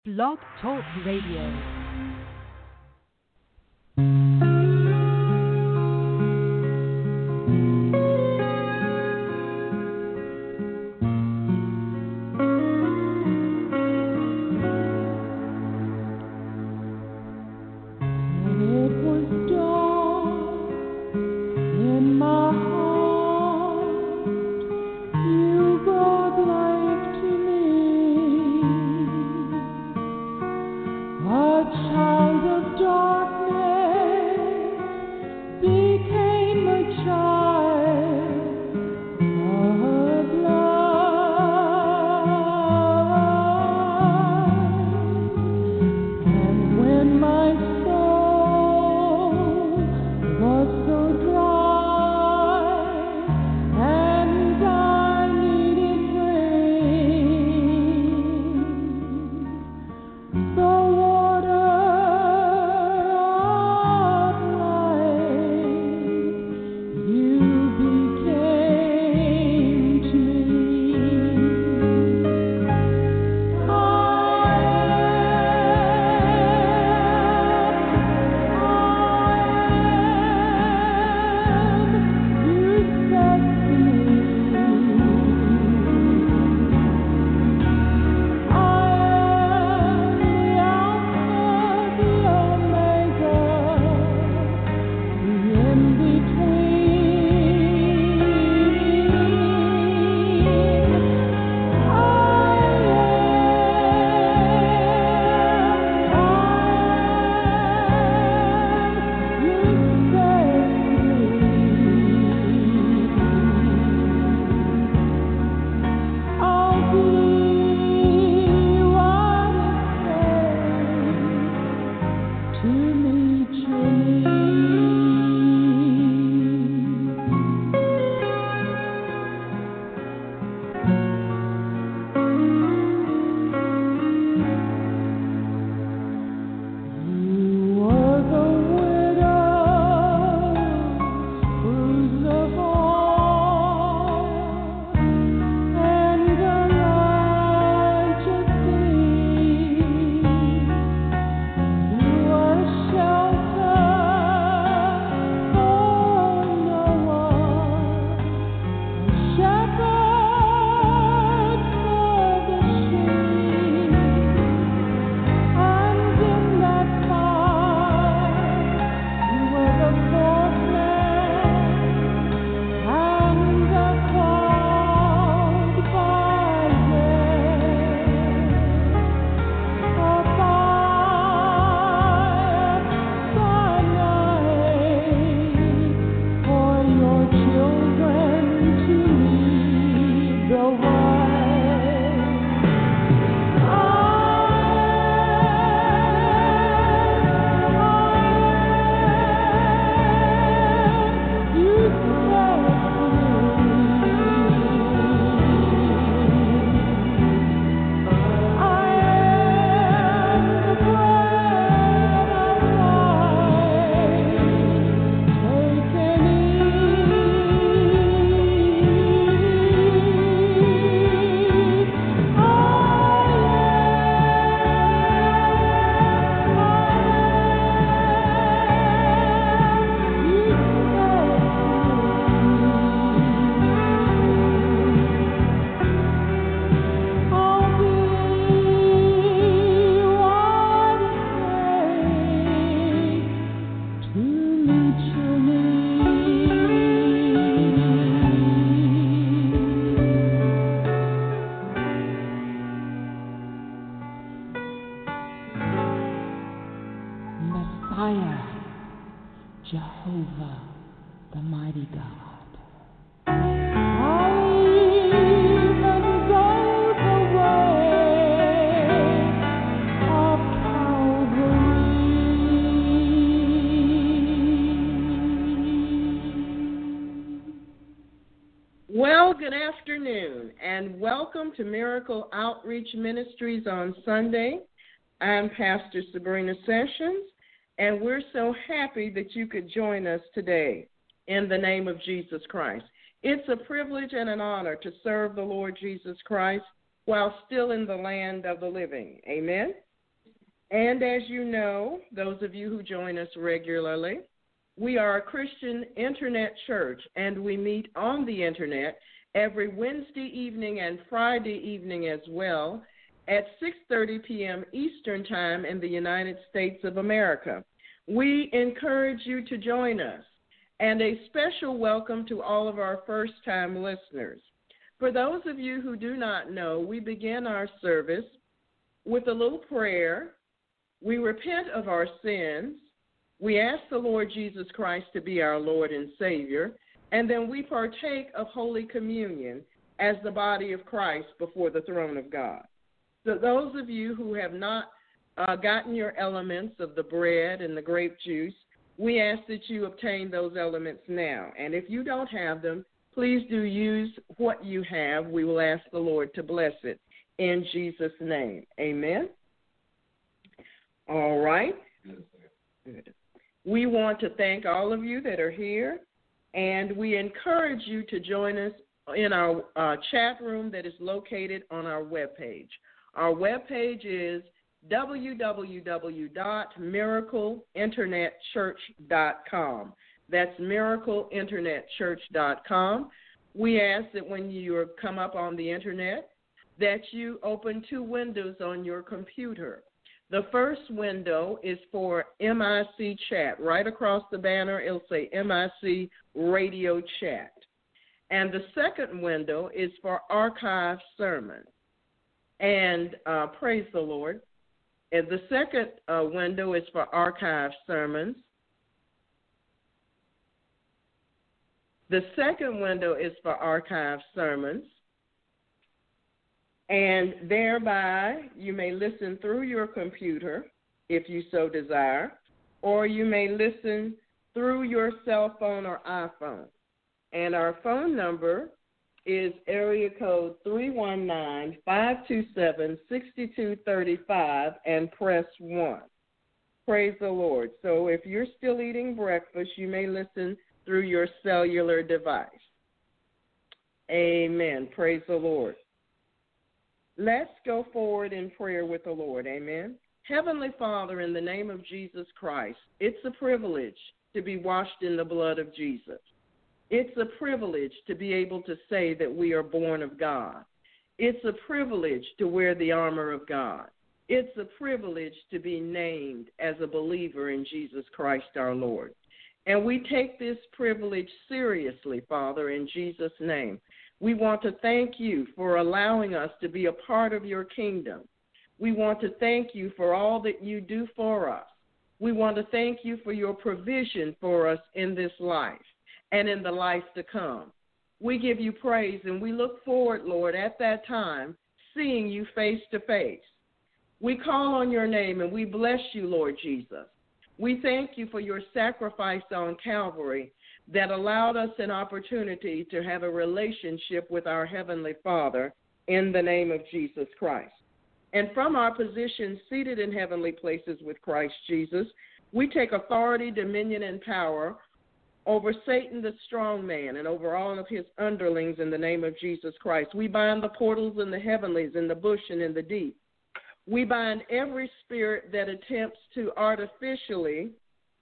Blog Talk Radio. Well, good afternoon, and welcome to Miracle Outreach Ministries on Sunday. I'm Pastor Sabrina Sessions, and we're so happy that you could join us today in the name of Jesus Christ. It's a privilege and an honor to serve the Lord Jesus Christ while still in the land of the living. Amen? And as you know, those of you who join us regularly, we are a Christian internet church, and we meet on the internet every Wednesday evening and Friday evening as well at 6:30 p.m. Eastern Time in the United States of America. We encourage you to join us, and a special welcome to all of our first-time listeners. For those of you who do not know, we begin our service with a little prayer. We repent of our sins. We ask the Lord Jesus Christ to be our Lord and Savior, and then we partake of Holy Communion as the body of Christ before the throne of God. So those of you who have not gotten your elements of the bread and the grape juice, we ask that you obtain those elements now. And if you don't have them, please do use what you have. We will ask the Lord to bless it in Jesus' name. Amen. All right. Good. We want to thank all of you that are here, and we encourage you to join us in our chat room that is located on our webpage. Our webpage is www.miracleinternetchurch.com. That's miracleinternetchurch.com. We ask that when you come up on the internet, that you open two windows on your computer. The first window is for MIC chat. Right across the banner, it'll say MIC radio chat. And the second window is for archive sermons. And praise the Lord. And the second window is for archive sermons. The second window is for archive sermons. And thereby, you may listen through your computer, if you so desire, or you may listen through your cell phone or iPhone. And our phone number is area code 319-527-6235 and press 1. Praise the Lord. So if you're still eating breakfast, you may listen through your cellular device. Amen. Praise the Lord. Let's go forward in prayer with the Lord. Amen. Heavenly Father, in the name of Jesus Christ, it's a privilege to be washed in the blood of Jesus. It's a privilege to be able to say that we are born of God. It's a privilege to wear the armor of God. It's a privilege to be named as a believer in Jesus Christ our Lord. And we take this privilege seriously, Father, in Jesus' name. We want to thank you for allowing us to be a part of your kingdom. We want to thank you for all that you do for us. We want to thank you for your provision for us in this life and in the life to come. We give you praise, and we look forward, Lord, at that time, seeing you face to face. We call on your name, and we bless you, Lord Jesus. We thank you for your sacrifice on Calvary that allowed us an opportunity to have a relationship with our Heavenly Father in the name of Jesus Christ. And from our position seated in heavenly places with Christ Jesus, we take authority, dominion, and power over Satan the strong man and over all of his underlings in the name of Jesus Christ. We bind the portals in the heavenlies, in the bush, and in the deep. We bind every spirit that attempts to artificially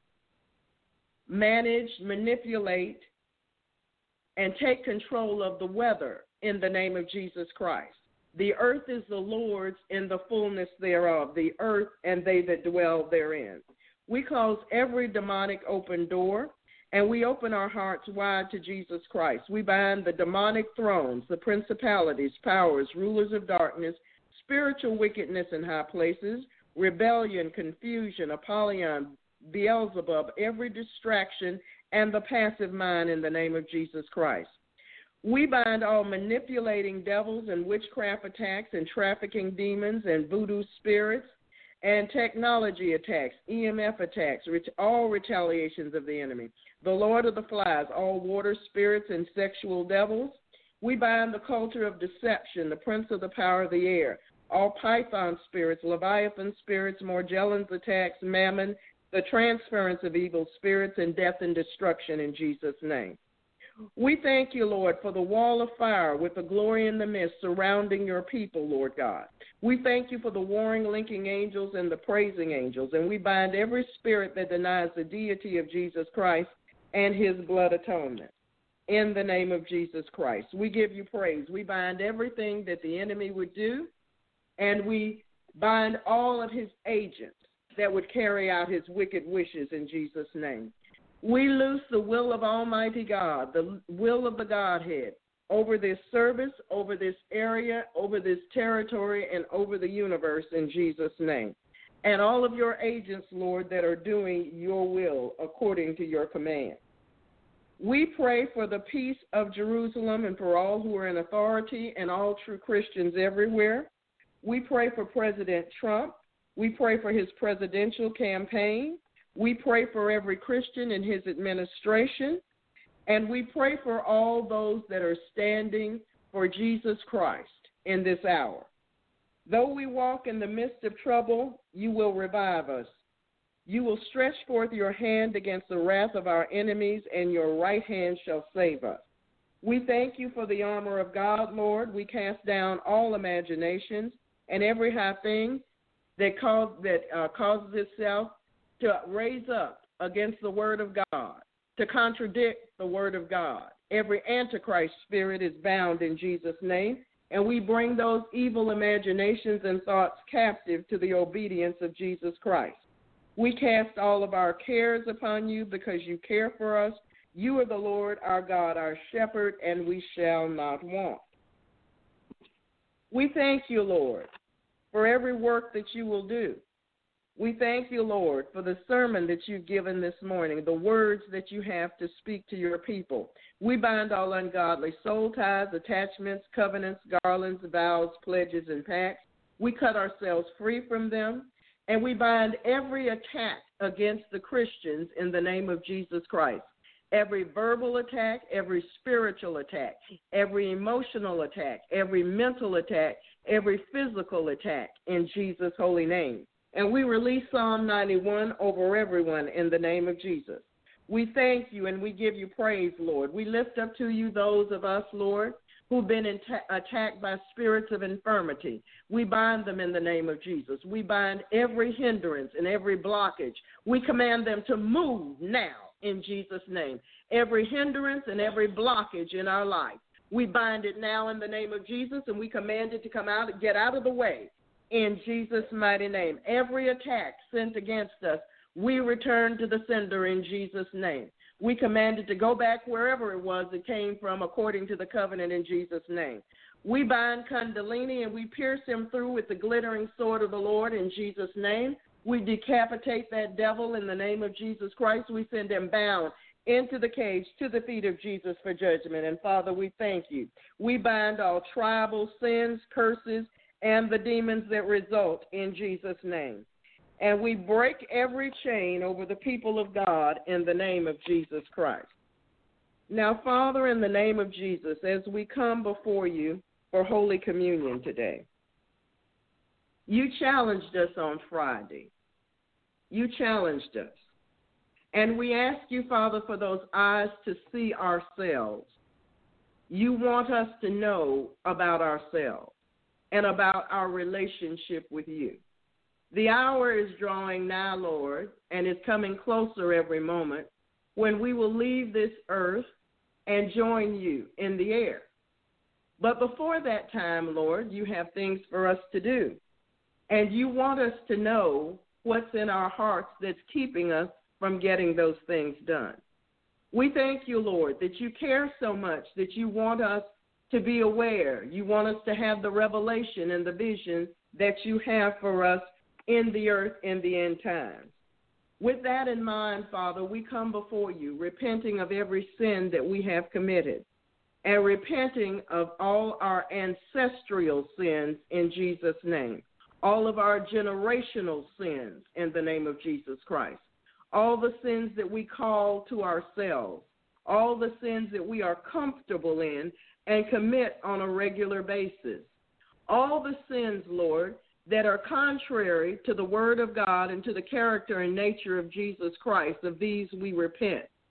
manage, manipulate, and take control of the weather in the name of Jesus Christ. The earth is the Lord's and the fullness thereof, the earth and they that dwell therein. We close every demonic open door, and we open our hearts wide to Jesus Christ. We bind the demonic thrones, the principalities, powers, rulers of darkness, spiritual wickedness in high places, rebellion, confusion, Apollyon, Beelzebub, every distraction, and the passive mind in the name of Jesus Christ. We bind all manipulating devils and witchcraft attacks and trafficking demons and voodoo spirits and technology attacks, EMF attacks, all retaliations of the enemy. The Lord of the Flies, all water spirits and sexual devils. We bind the culture of deception, the prince of the power of the air, all python spirits, leviathan spirits, Morgellons attacks, mammon, the transference of evil spirits, and death and destruction in Jesus' name. We thank you, Lord, for the wall of fire with the glory in the midst surrounding your people, Lord God. We thank you for the warring, linking angels and the praising angels, and we bind every spirit that denies the deity of Jesus Christ and his blood atonement. In the name of Jesus Christ, we give you praise. We bind everything that the enemy would do, and we bind all of his agents that would carry out his wicked wishes in Jesus' name. We loose the will of Almighty God, the will of the Godhead, over this service, over this area, over this territory, and over the universe in Jesus' name. And all of your agents, Lord, that are doing your will according to your command. We pray for the peace of Jerusalem and for all who are in authority and all true Christians everywhere. We pray for President Trump. We pray for his presidential campaign. We pray for every Christian in his administration. And we pray for all those that are standing for Jesus Christ in this hour. Though we walk in the midst of trouble, you will revive us. You will stretch forth your hand against the wrath of our enemies, and your right hand shall save us. We thank you for the armor of God, Lord. We cast down all imaginations and every high thing that causes itself to raise up against the word of God, to contradict the word of God. Every antichrist spirit is bound in Jesus' name, and we bring those evil imaginations and thoughts captive to the obedience of Jesus Christ. We cast all of our cares upon you because you care for us. You are the Lord our God, our shepherd, and we shall not want. We thank you, Lord, for every work that you will do. We thank you, Lord, for the sermon that you've given this morning, the words that you have to speak to your people. We bind all ungodly soul ties, attachments, covenants, garlands, vows, pledges, and pacts. We cut ourselves free from them, and we bind every attack against the Christians in the name of Jesus Christ. Every verbal attack, every spiritual attack, every emotional attack, every mental attack, every physical attack in Jesus' holy name. And we release Psalm 91 over everyone in the name of Jesus. We thank you and we give you praise, Lord. We lift up to you those of us, Lord, who've been attacked by spirits of infirmity. We bind them in the name of Jesus. We bind every hindrance and every blockage. We command them to move now in Jesus' name. Every hindrance and every blockage in our life, we bind it now in the name of Jesus, and we command it to come out and get out of the way in Jesus' mighty name. Every attack sent against us, we return to the sender in Jesus' name. We command it to go back wherever it was it came from according to the covenant in Jesus' name. We bind Kundalini and we pierce him through with the glittering sword of the Lord in Jesus' name. We decapitate that devil in the name of Jesus Christ. We send him bound into the cage to the feet of Jesus for judgment. And Father, we thank you. We bind all tribal sins, curses, and the demons that result in Jesus' name. And we break every chain over the people of God in the name of Jesus Christ. Now, Father, in the name of Jesus, as we come before you for Holy Communion today, you challenged us on Friday. You challenged us. And we ask you, Father, for those eyes to see ourselves. You want us to know about ourselves and about our relationship with you. The hour is drawing now, Lord, and is coming closer every moment when we will leave this earth and join you in the air. But before that time, Lord, you have things for us to do. And you want us to know what's in our hearts that's keeping us from getting those things done. We thank you, Lord, that you care so much that you want us to be aware. You want us to have the revelation and the vision that you have for us in the earth in the end times. With that in mind, Father, we come before you, repenting of every sin that we have committed and repenting of all our ancestral sins in Jesus' name, all of our generational sins in the name of Jesus Christ, all the sins that we call to ourselves, all the sins that we are comfortable in and commit on a regular basis, all the sins, Lord, that are contrary to the Word of God and to the character and nature of Jesus Christ. Of these we repent.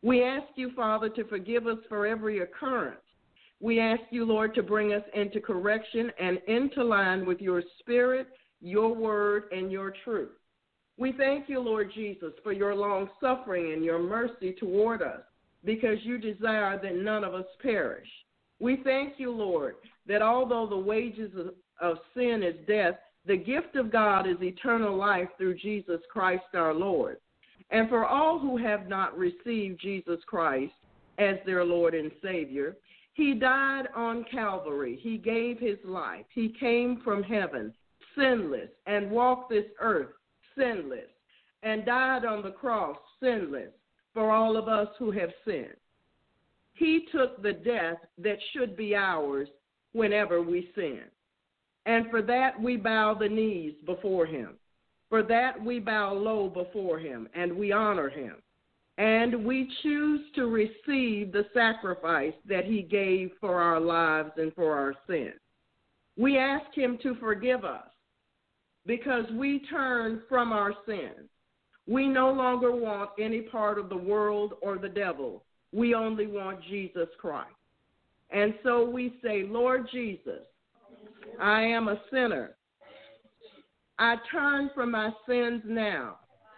We ask you, Father, to forgive us for every occurrence. We ask you, Lord, to bring us into correction and into line with your spirit, your word, and your truth. We thank you, Lord Jesus, for your long suffering and your mercy toward us, because you desire that none of us perish. We thank you, Lord, that although the wages of sin is death, the gift of God is eternal life through Jesus Christ our Lord. And for all who have not received Jesus Christ as their Lord and Savior, he died on Calvary. He gave his life. He came from heaven, sinless, and walked this earth sinless, and died on the cross sinless for all of us who have sinned. He took the death that should be ours whenever we sin. And for that we bow the knees before him. For that we bow low before him, and we honor him. And we choose to receive the sacrifice that he gave for our lives and for our sins. We ask him to forgive us because we turn from our sins. We no longer want any part of the world or the devil. We only want Jesus Christ. And so we say, Lord Jesus, I am a sinner. I turn from my sins now.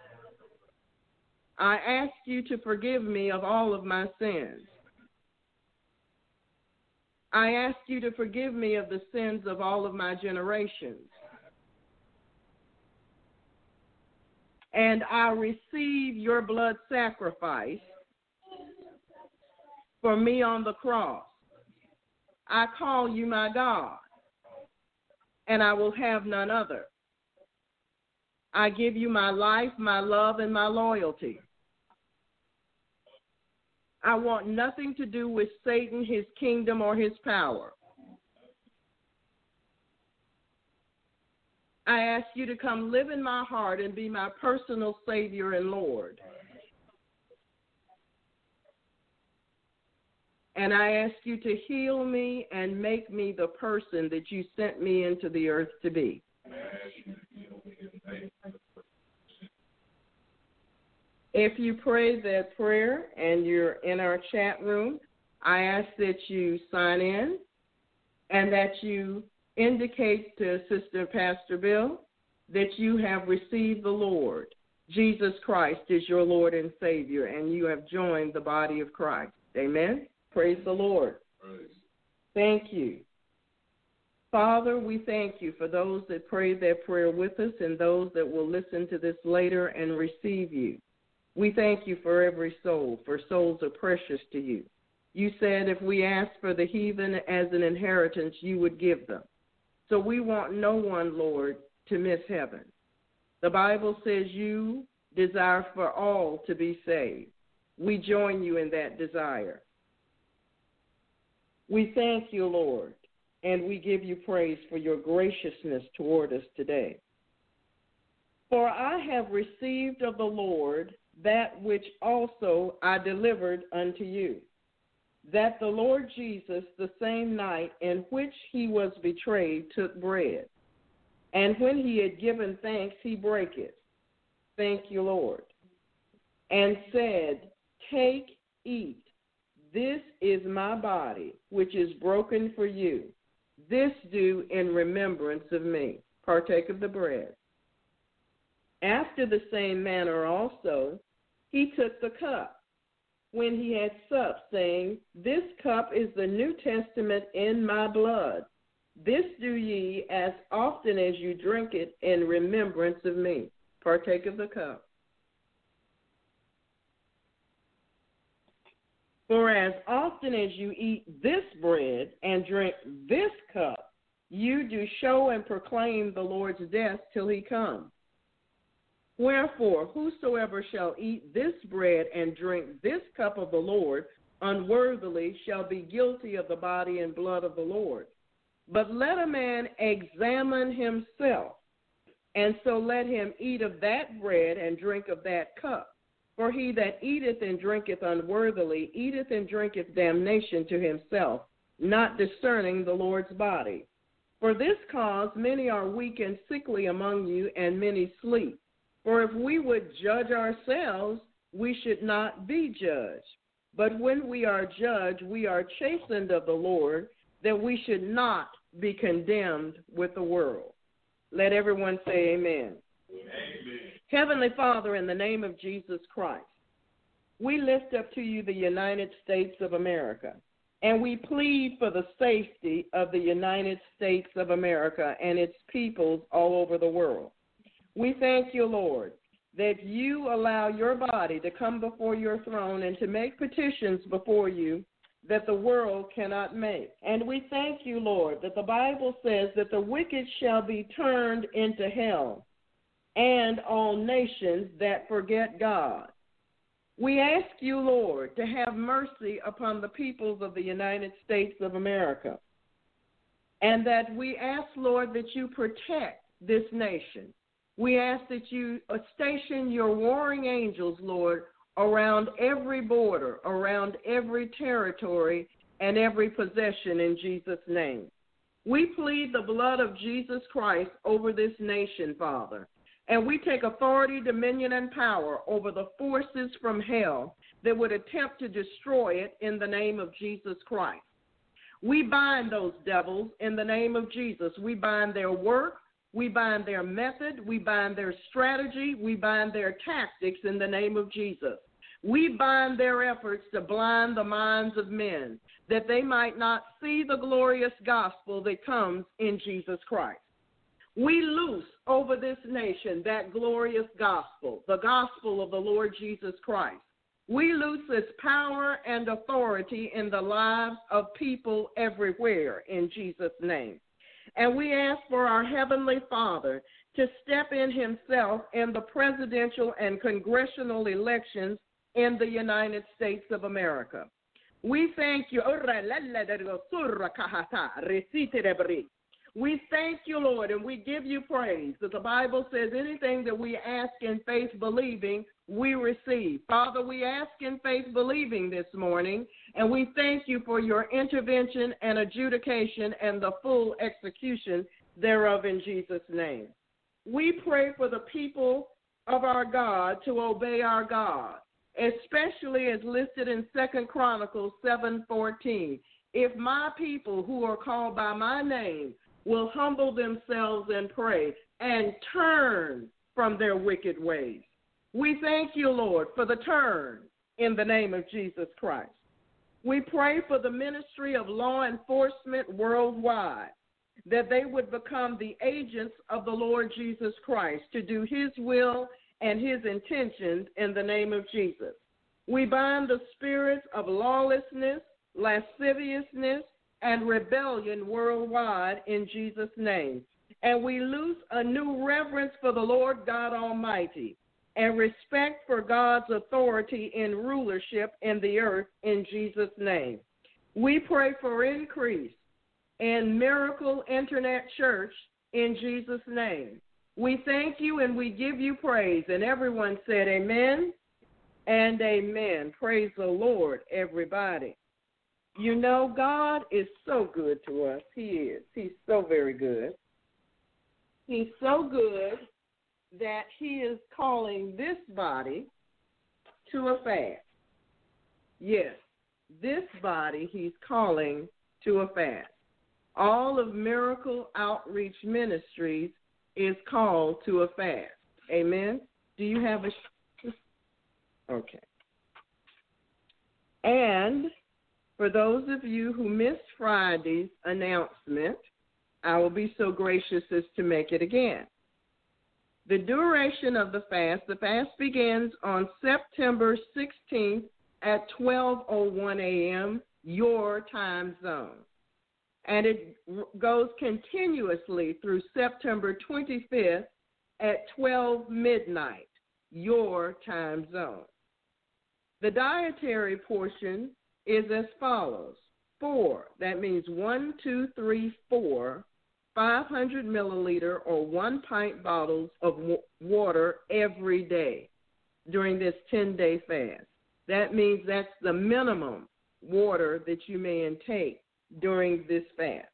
I ask you to forgive me of all of my sins. I ask you to forgive me of the sins of all of my generations. And I receive your blood sacrifice for me on the cross. I call you my God, and I will have none other. I give you my life, my love, and my loyalty. I want nothing to do with Satan, his kingdom, or his power. I ask you to come live in my heart and be my personal Savior and Lord. And I ask you to heal me and make me the person that you sent me into the earth to be. If you pray that prayer and you're in our chat room, I ask that you sign in and that you indicate to Sister Pastor Bill that you have received the Lord. Jesus Christ is your Lord and Savior, and you have joined the body of Christ. Amen? Praise the Lord. Praise. Thank you. Father, we thank you for those that prayed that prayer with us and those that will listen to this later and receive you. We thank you for every soul, for souls are precious to you. You said if we ask for the heathen as an inheritance, you would give them. So we want no one, Lord, to miss heaven. The Bible says you desire for all to be saved. We join you in that desire. We thank you, Lord, and we give you praise for your graciousness toward us today. For I have received of the Lord that which also I delivered unto you, that the Lord Jesus, the same night in which he was betrayed, took bread. And when he had given thanks, he brake it. Thank you, Lord. And said, take, eat. This is my body, which is broken for you. This do in remembrance of me. Partake of the bread. After the same manner also, he took the cup when he had supped, saying, this cup is the New Testament in my blood. This do ye as often as you drink it in remembrance of me. Partake of the cup. For as often as you eat this bread and drink this cup, you do show and proclaim the Lord's death till he come. Wherefore, whosoever shall eat this bread and drink this cup of the Lord unworthily shall be guilty of the body and blood of the Lord. But let a man examine himself, and so let him eat of that bread and drink of that cup. For he that eateth and drinketh unworthily eateth and drinketh damnation to himself, not discerning the Lord's body. For this cause many are weak and sickly among you, and many sleep. For if we would judge ourselves, we should not be judged. But when we are judged, we are chastened of the Lord, that we should not be condemned with the world. Let everyone say amen. Amen. Heavenly Father, in the name of Jesus Christ, we lift up to you the United States of America, and we plead for the safety of the United States of America and its peoples all over the world. We thank you, Lord, that you allow your body to come before your throne and to make petitions before you that the world cannot make. And we thank you, Lord, that the Bible says that the wicked shall be turned into hell, and all nations that forget God. We ask you, Lord, to have mercy upon the peoples of the United States of America, and that we ask, Lord, that you protect this nation. We ask that you station your warring angels, Lord, around every border, around every territory, and every possession in Jesus' name. We plead the blood of Jesus Christ over this nation, Father, and we take authority, dominion, and power over the forces from hell that would attempt to destroy it in the name of Jesus Christ. We bind those devils in the name of Jesus. We bind their work. We bind their method. We bind their strategy. We bind their tactics in the name of Jesus. We bind their efforts to blind the minds of men, that they might not see the glorious gospel that comes in Jesus Christ. We loose over this nation that glorious gospel, the gospel of the Lord Jesus Christ. We loose its power and authority in the lives of people everywhere in Jesus' name. And we ask for our Heavenly Father to step in himself in the presidential and congressional elections in the United States of America. We thank you. We thank you, Lord, and we give you praise that the Bible says anything that we ask in faith believing, we receive. Father, we ask in faith believing this morning, and we thank you for your intervention and adjudication and the full execution thereof in Jesus' name. We pray for the people of our God to obey our God, especially as listed in 2 Chronicles 7:14. If my people who are called by my name will humble themselves and pray and turn from their wicked ways. We thank you, Lord, for the turn in the name of Jesus Christ. We pray for the ministry of law enforcement worldwide, that they would become the agents of the Lord Jesus Christ to do his will and his intentions in the name of Jesus. We bind the spirits of lawlessness, lasciviousness, and rebellion worldwide in Jesus' name. And we loose a new reverence for the Lord God Almighty and respect for God's authority in rulership in the earth in Jesus' name. We pray for increase in Miracle Internet Church in Jesus' name. We thank you and we give you praise. And everyone said amen and amen. Praise the Lord, everybody. You know, God is so good to us. He is. He's so very good. He's so good that he is calling this body to a fast. Yes, this body he's calling to a fast. All of Miracle Outreach Ministries is called to a fast. Amen? Do you have a... Okay. And for those of you who missed Friday's announcement, I will be so gracious as to make it again. The duration of the fast begins on September 16th at 12:01 a.m., your time zone. And it goes continuously through September 25th at 12 midnight, your time zone. The dietary portion is as follows. 4, that means 1, 2, 3, 4, 500 milliliter or 1 pint bottles of water every day during this 10-day fast. That means that's the minimum water that you may intake during this fast.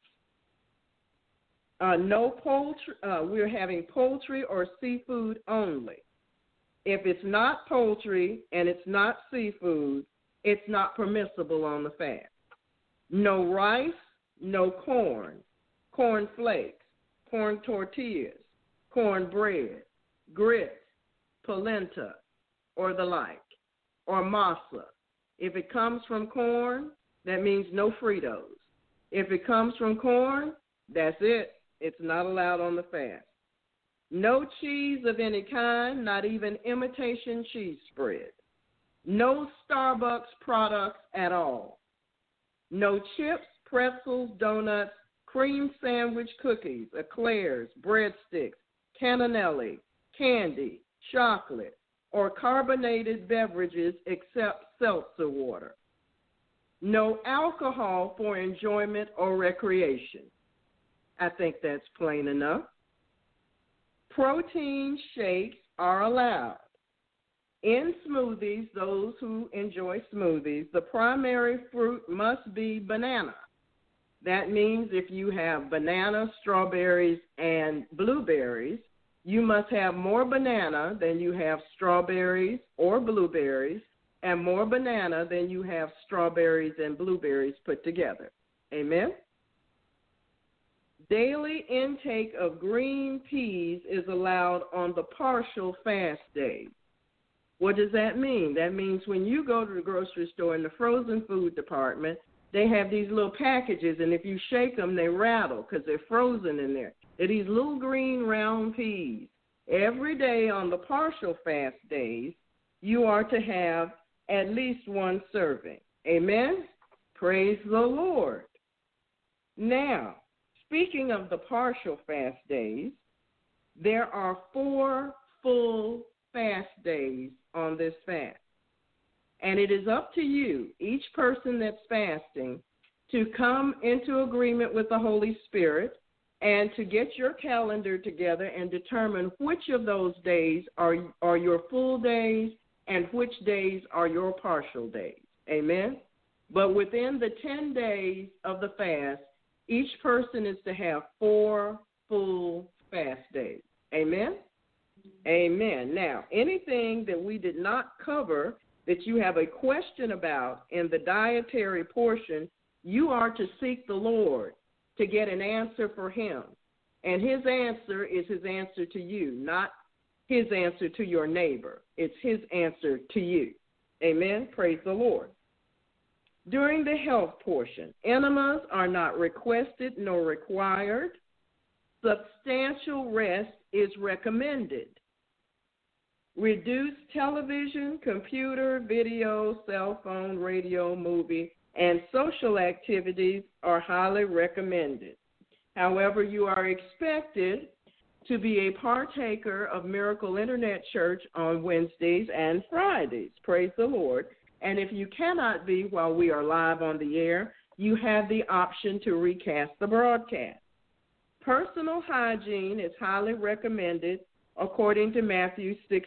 No poultry. We're having poultry or seafood only. If it's not poultry and it's not seafood, it's not permissible on the fast. No rice, no corn, corn flakes, corn tortillas, corn bread, grits, polenta, or the like, or masa. If it comes from corn, that means no Fritos. If it comes from corn, that's it. It's not allowed on the fast. No cheese of any kind, not even imitation cheese spread. No Starbucks products at all. No chips, pretzels, donuts, cream sandwich cookies, eclairs, breadsticks, cannellini, candy, chocolate, or carbonated beverages except seltzer water. No alcohol for enjoyment or recreation. I think that's plain enough. Protein shakes are allowed. In smoothies, those who enjoy smoothies, the primary fruit must be banana. That means if you have banana, strawberries, and blueberries, you must have more banana than you have strawberries or blueberries, and more banana than you have strawberries and blueberries put together. Amen? Daily intake of green peas is allowed on the partial fast days. What does that mean? That means when you go to the grocery store in the frozen food department, they have these little packages, and if you shake them, they rattle because they're frozen in there. They're these little green round peas. Every day on the partial fast days, you are to have at least one serving. Amen? Praise the Lord. Now, speaking of the partial fast days, there are 4 full fast days on this fast. And it is up to you, each person that's fasting, to come into agreement with the Holy Spirit and to get your calendar together and determine which of those days are your full days and which days are your partial days. Amen? But within the 10 days of the fast, each person is to have 4 full fast days. Amen? Amen. Now, anything that we did not cover that you have a question about in the dietary portion, you are to seek the Lord to get an answer for him. And his answer is his answer to you, not his answer to your neighbor. It's his answer to you. Amen. Praise the Lord. During the health portion, enemas are not requested nor required. Substantial rest is recommended. Reduce television, computer, video, cell phone, radio, movie, and social activities are highly recommended. However, you are expected to be a partaker of Miracle Internet Church on Wednesdays and Fridays. Praise the Lord. And if you cannot be while we are live on the air, you have the option to recast the broadcast. Personal hygiene is highly recommended according to Matthew 6,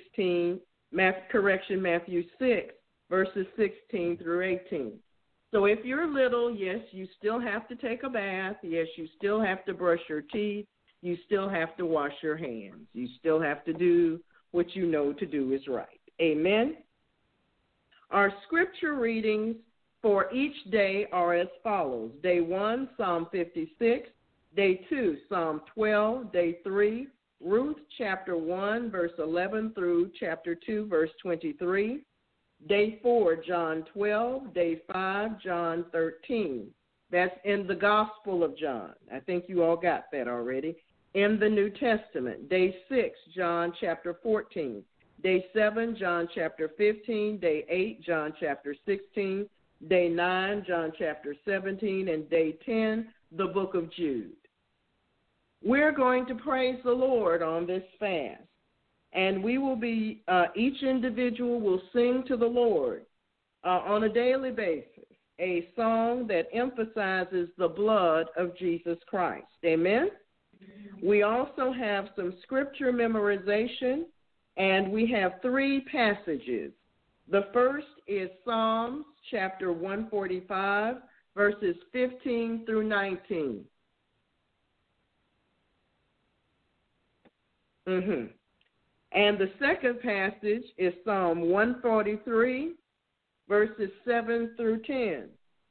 verses 16 through 18. So if you're little, yes, you still have to take a bath. Yes, you still have to brush your teeth. You still have to wash your hands. You still have to do what you know to do is right. Amen? Our scripture readings for each day are as follows. Day 1, Psalm 56. Day 2, Psalm 12. Day 3, Ruth chapter 1, verse 11 through chapter 2, verse 23. Day 4, John 12. Day 5, John 13. That's in the Gospel of John. I think you all got that already. In the New Testament. Day 6, John chapter 14. Day 7, John chapter 15. Day 8, John chapter 16. Day 9, John chapter 17. And day 10, the book of Jude. We're going to praise the Lord on this fast. And we will be, each individual will sing to the Lord on a daily basis a song that emphasizes the blood of Jesus Christ. Amen? We also have some scripture memorization, and we have 3 passages. The first is Psalms chapter 145, verses 15 through 19. And the second passage is Psalm 143, verses 7 through 10.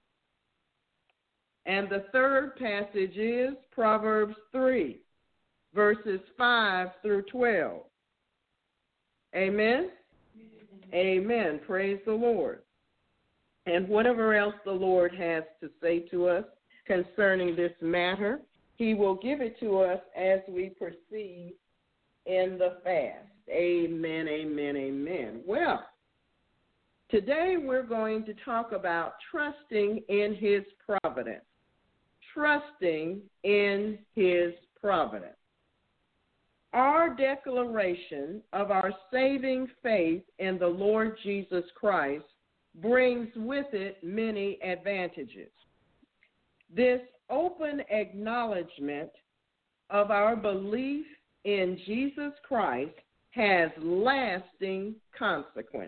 And the third passage is Proverbs 3, verses 5 through 12. Amen? Amen. Praise the Lord. And whatever else the Lord has to say to us concerning this matter, He will give it to us as we proceed in the fast. Amen, amen, amen. Well, today we're going to talk about trusting in His providence. Trusting in His providence. Our declaration of our saving faith in the Lord Jesus Christ brings with it many advantages. This open acknowledgement of our belief in Jesus Christ has lasting consequences.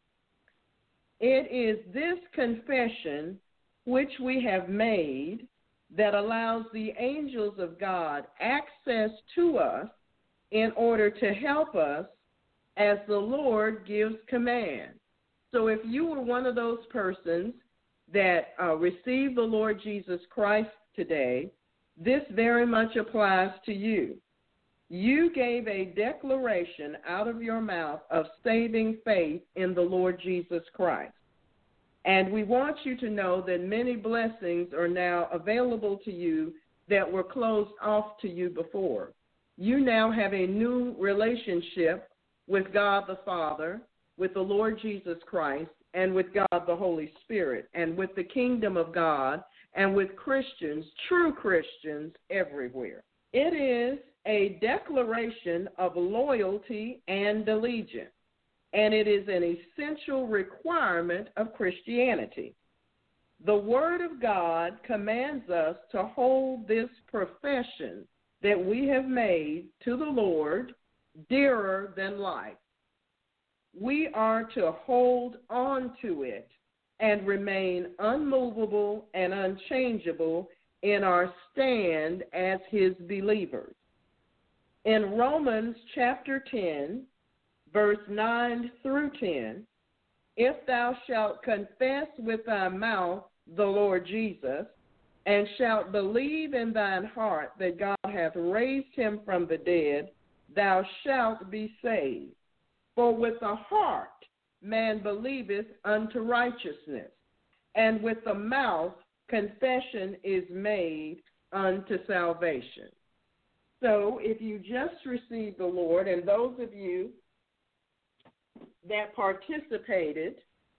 It is this confession which we have made that allows the angels of God access to us in order to help us as the Lord gives command. So if you were one of those persons that received the Lord Jesus Christ today, this very much applies to you. You gave a declaration out of your mouth of saving faith in the Lord Jesus Christ. And we want you to know that many blessings are now available to you that were closed off to you before. You now have a new relationship with God the Father, with the Lord Jesus Christ, and with God the Holy Spirit, and with the kingdom of God, and with Christians, true Christians everywhere. It is a declaration of loyalty and allegiance, and it is an essential requirement of Christianity. The Word of God commands us to hold this profession that we have made to the Lord dearer than life. We are to hold on to it and remain unmovable and unchangeable in our stand as His believers. In Romans chapter 10, verse 9 through 10, if thou shalt confess with thy mouth the Lord Jesus, and shalt believe in thine heart that God hath raised him from the dead, thou shalt be saved. For with the heart man believeth unto righteousness, and with the mouth confession is made unto salvation. So if you just received the Lord, and those of you that participated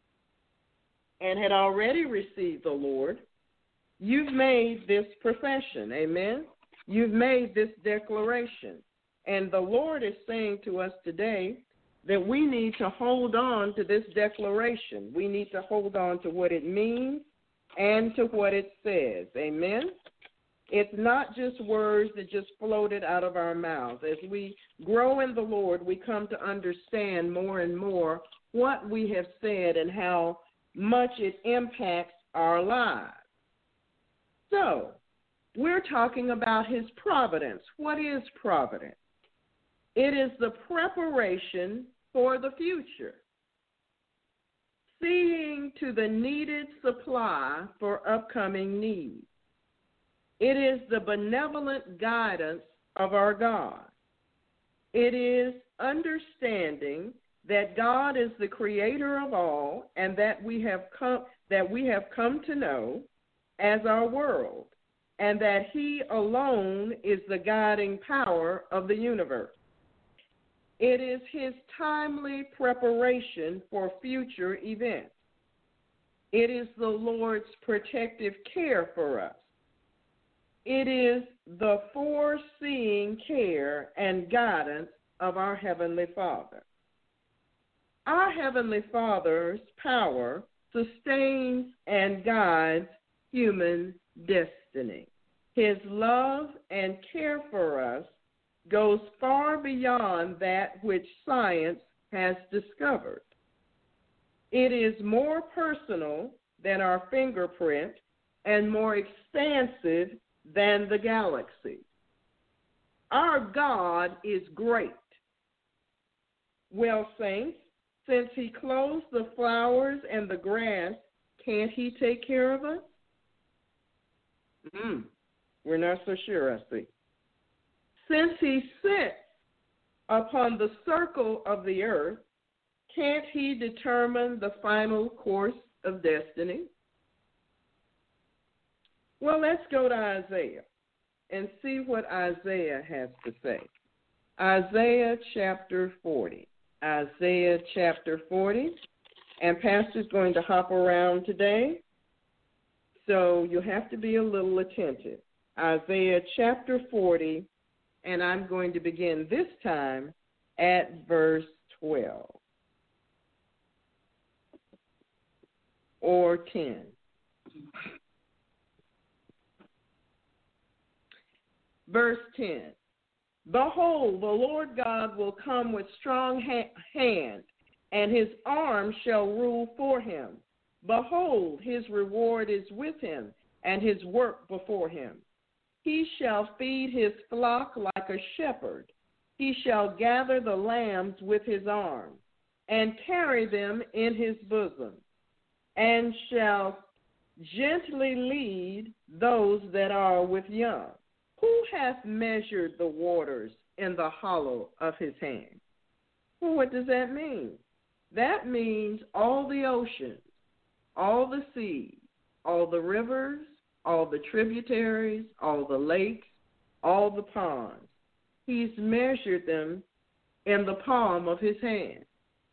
and had already received the Lord, you've made this profession, amen? You've made this declaration. And the Lord is saying to us today that we need to hold on to this declaration. We need to hold on to what it means and to what it says, amen? It's not just words that just floated out of our mouths. As we grow in the Lord, we come to understand more and more what we have said and how much it impacts our lives. So, we're talking about His providence. What is providence? It is the preparation for the future, seeing to the needed supply for upcoming needs. It is the benevolent guidance of our God. It is understanding that God is the creator of all and that we have come to know as our world, and that He alone is the guiding power of the universe. It is His timely preparation for future events. It is the Lord's protective care for us. It is the foreseeing care and guidance of our Heavenly Father. Our Heavenly Father's power sustains and guides human destiny. His love and care for us goes far beyond that which science has discovered. It is more personal than our fingerprint and more expansive than the galaxy. Our God is great. Well, saints, since he clothes the flowers and the grass, can't he take care of us? We're not so sure, I see. Since he sits upon the circle of the earth, can't he determine the final course of destiny? Well, let's go to Isaiah and see what Isaiah has to say. Isaiah chapter 40. Isaiah chapter 40. And Pastor's going to hop around today, so you'll have to be a little attentive. Isaiah chapter 40, and I'm going to begin this time at verse 12 or 10. Verse 10. Behold, the Lord God will come with strong hand, and his arm shall rule for him. Behold, his reward is with him, and his work before him. He shall feed his flock like a shepherd. He shall gather the lambs with his arm, and carry them in his bosom, and shall gently lead those that are with young. Who hath measured the waters in the hollow of his hand? Well, what does that mean? That means all the oceans, all the seas, all the rivers, all the tributaries, all the lakes, all the ponds. He's measured them in the palm of his hand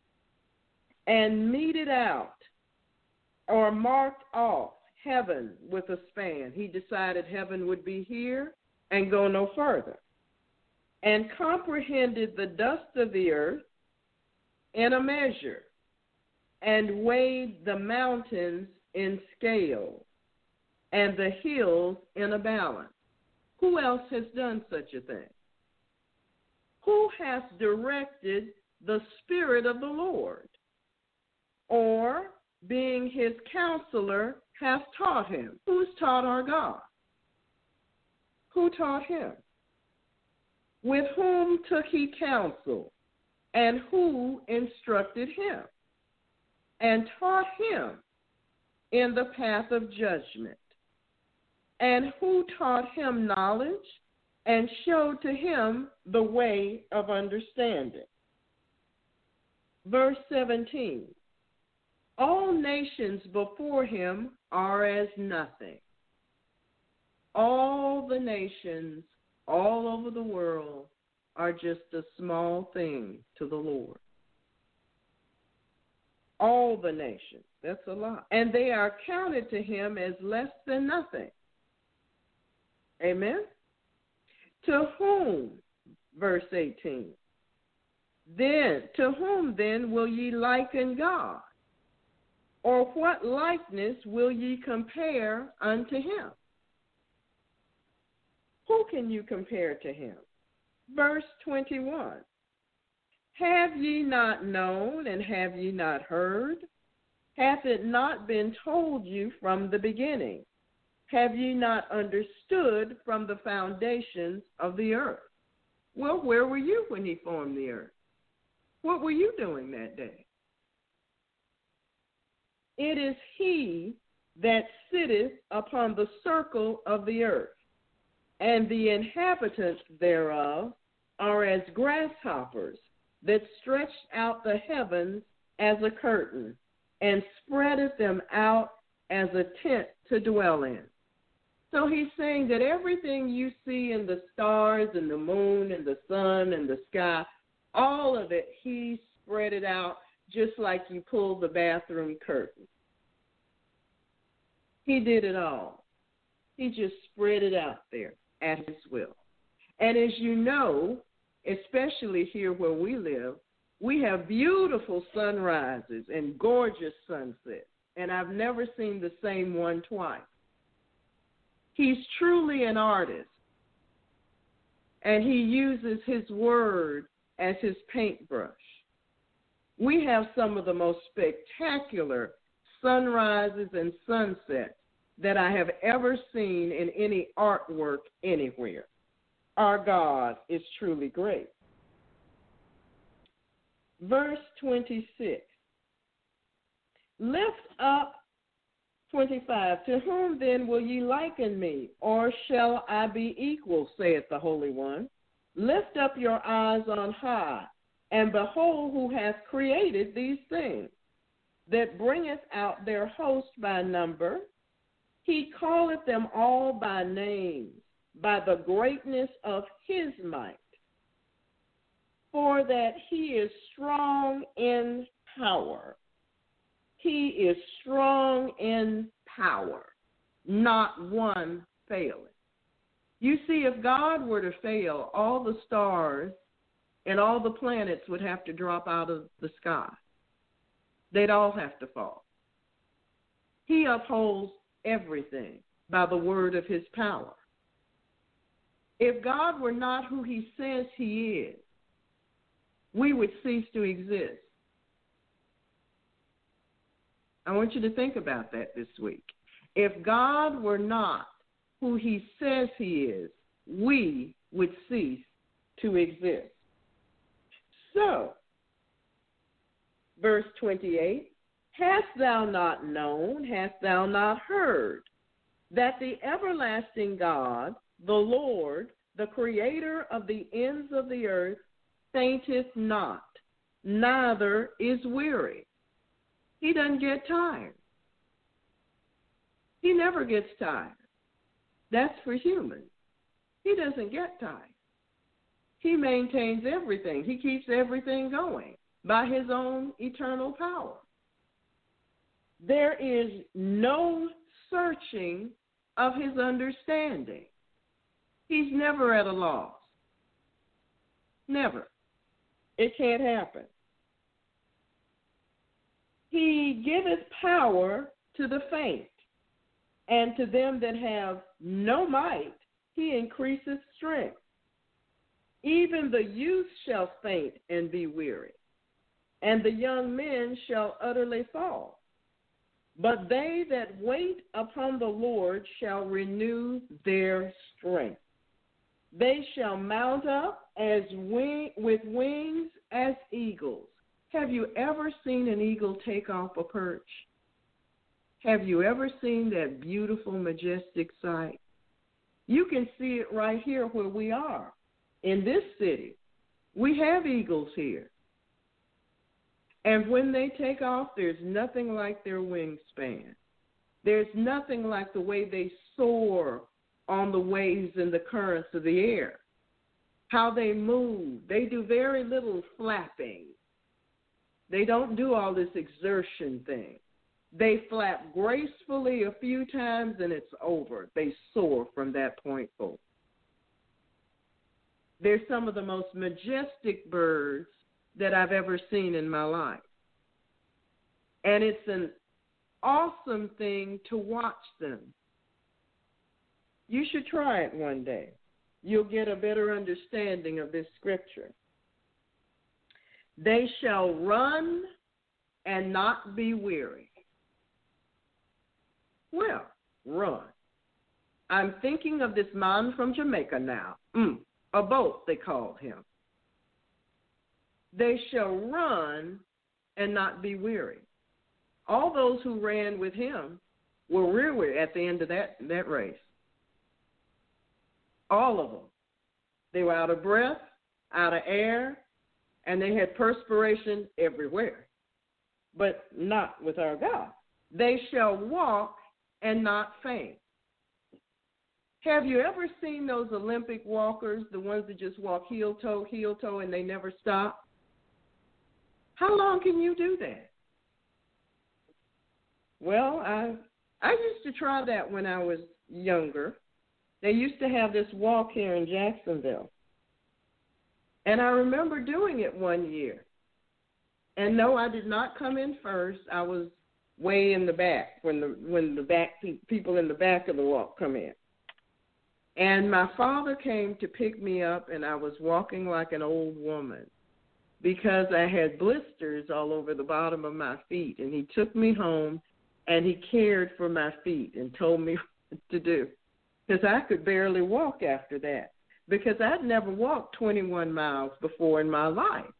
and meted out or marked off heaven with a span. He decided heaven would be here and go no further, and comprehended the dust of the earth in a measure, and weighed the mountains in scales, and the hills in a balance. Who else has done such a thing? Who hath directed the Spirit of the Lord? Or, being his counselor, hath taught him? Who's taught our God? Who taught him? With whom took he counsel? And who instructed him? And taught him in the path of judgment? And who taught him knowledge? And showed to him the way of understanding? Verse 17. All nations before him are as nothing. All the nations all over the world are just a small thing to the Lord. All the nations, that's a lot. And they are counted to him as less than nothing. Amen? To whom, verse 18, then, to whom then will ye liken God? Or what likeness will ye compare unto him? Who can you compare to him? Verse 21, have ye not known and have ye not heard? Hath it not been told you from the beginning? Have ye not understood from the foundations of the earth? Well, where were you when he formed the earth? What were you doing that day? It is he that sitteth upon the circle of the earth, and the inhabitants thereof are as grasshoppers, that stretched out the heavens as a curtain, and spreadeth them out as a tent to dwell in. So he's saying that everything you see in the stars and the moon and the sun and the sky, all of it, he spread it out just like you pull the bathroom curtain. He did it all. He just spread it out there at his will. And as you know, especially here where we live, we have beautiful sunrises and gorgeous sunsets, and I've never seen the same one twice. He's truly an artist, and he uses his word as his paintbrush. We have some of the most spectacular sunrises and sunsets that I have ever seen in any artwork anywhere. Our God is truly great. Verse 26. Lift up, 25. To whom then will ye liken me, or shall I be equal, saith the Holy One? Lift up your eyes on high, and behold who hath created these things, that bringeth out their host by number. He calleth them all by names, by the greatness of his might. For that he is strong in power. He is strong in power, not one failing. You see, if God were to fail, all the stars and all the planets would have to drop out of the sky. They'd all have to fall. He upholds everything by the word of his power. If God were not who he says he is, we would cease to exist. I want you to think about that this week. If God were not who he says he is, we would cease to exist. So, verse 28, hast thou not known, hast thou not heard, that the everlasting God, the Lord, the creator of the ends of the earth, fainteth not, neither is weary. He doesn't get tired. He never gets tired. That's for humans. He doesn't get tired. He maintains everything. He keeps everything going by his own eternal power. There is no searching of his understanding. He's never at a loss. Never. It can't happen. He giveth power to the faint, and to them that have no might he increaseth strength. Even the youth shall faint and be weary, and the young men shall utterly fall. But they that wait upon the Lord shall renew their strength. They shall mount up with wings as eagles. Have you ever seen an eagle take off a perch? Have you ever seen that beautiful, majestic sight? You can see it right here where we are, in this city. We have eagles here. And when they take off, there's nothing like their wingspan. There's nothing like the way they soar on the waves and the currents of the air. How they move. They do very little flapping. They don't do all this exertion thing. They flap gracefully a few times and it's over. They soar from that point forward. They're some of the most majestic birds that I've ever seen in my life. And it's an awesome thing to watch them. You should try it one day. You'll get a better understanding of this scripture. They shall run and not be weary. Well, run. I'm thinking of this man from Jamaica now. A boat, they called him. They shall run and not be weary. All those who ran with him were weary at the end of that race. All of them. They were out of breath, out of air, and they had perspiration everywhere. But not with our God. They shall walk and not faint. Have you ever seen those Olympic walkers, the ones that just walk heel toe, and they never stop? How long can you do that? Well, I used to try that when I was younger. They used to have this walk here in Jacksonville. And I remember doing it one year. And no, I did not come in first. I was way in the back when the back people in the back of the walk come in. And my father came to pick me up, and I was walking like an old woman because I had blisters all over the bottom of my feet. And he took me home, and he cared for my feet and told me what to do because I could barely walk after that because I'd never walked 21 miles before in my life.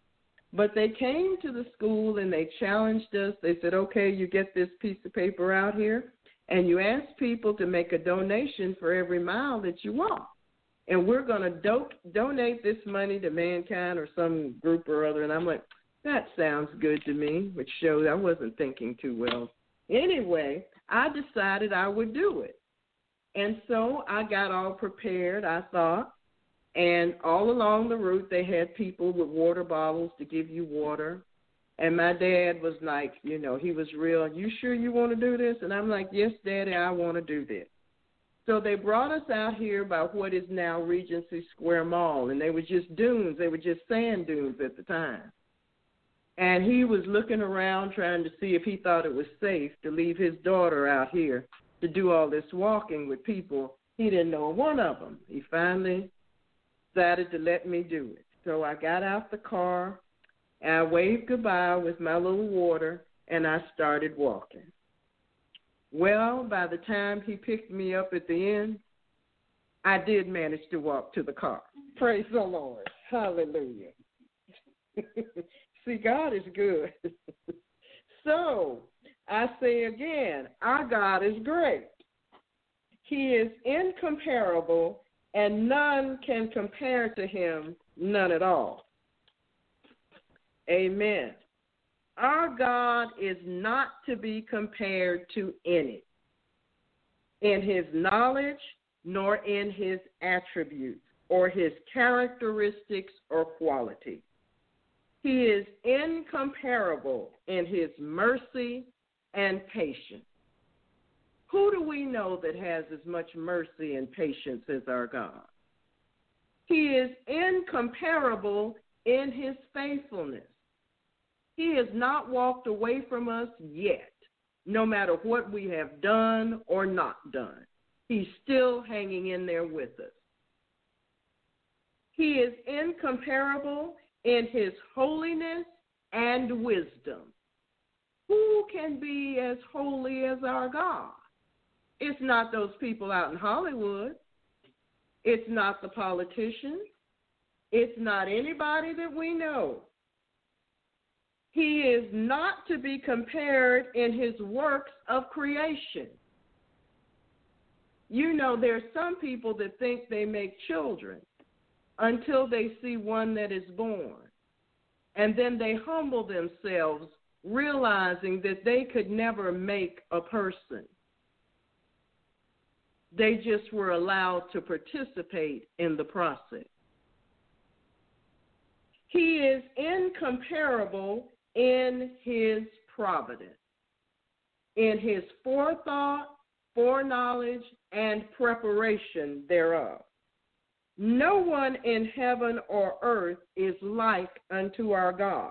But they came to the school and they challenged us. They said, okay, you get this piece of paper out here, and you ask people to make a donation for every mile that you walk. And we're going to donate this money to Mankind or some group or other. And I'm like, that sounds good to me, which shows I wasn't thinking too well. Anyway, I decided I would do it. And so I got all prepared, I thought. And all along the route, they had people with water bottles to give you water. And my dad was like, you know, he was real, you sure you want to do this? And I'm like, yes, Daddy, I want to do this. So they brought us out here by what is now Regency Square Mall, and they were just dunes. They were just sand dunes at the time. And he was looking around trying to see if he thought it was safe to leave his daughter out here to do all this walking with people. He didn't know one of them. He finally decided to let me do it. So I got out the car, and I waved goodbye with my little water, and I started walking. Well, by the time he picked me up at the end, I did manage to walk to the car. Praise the Lord. Hallelujah. See, God is good. So, I say again, our God is great. He is incomparable, and none can compare to him, none at all. Amen. Our God is not to be compared to any in his knowledge, nor in his attributes, or his characteristics or quality. He is incomparable in his mercy and patience. Who do we know that has as much mercy and patience as our God? He is incomparable in his faithfulness. He has not walked away from us yet, no matter what we have done or not done. He's still hanging in there with us. He is incomparable in his holiness and wisdom. Who can be as holy as our God? It's not those people out in Hollywood. It's not the politicians. It's not anybody that we know. He is not to be compared in his works of creation. You know, there's some people that think they make children until they see one that is born. And then they humble themselves, realizing that they could never make a person. They just were allowed to participate in the process. He is incomparable in his providence, in his forethought, foreknowledge, and preparation thereof. No one in heaven or earth is like unto our God.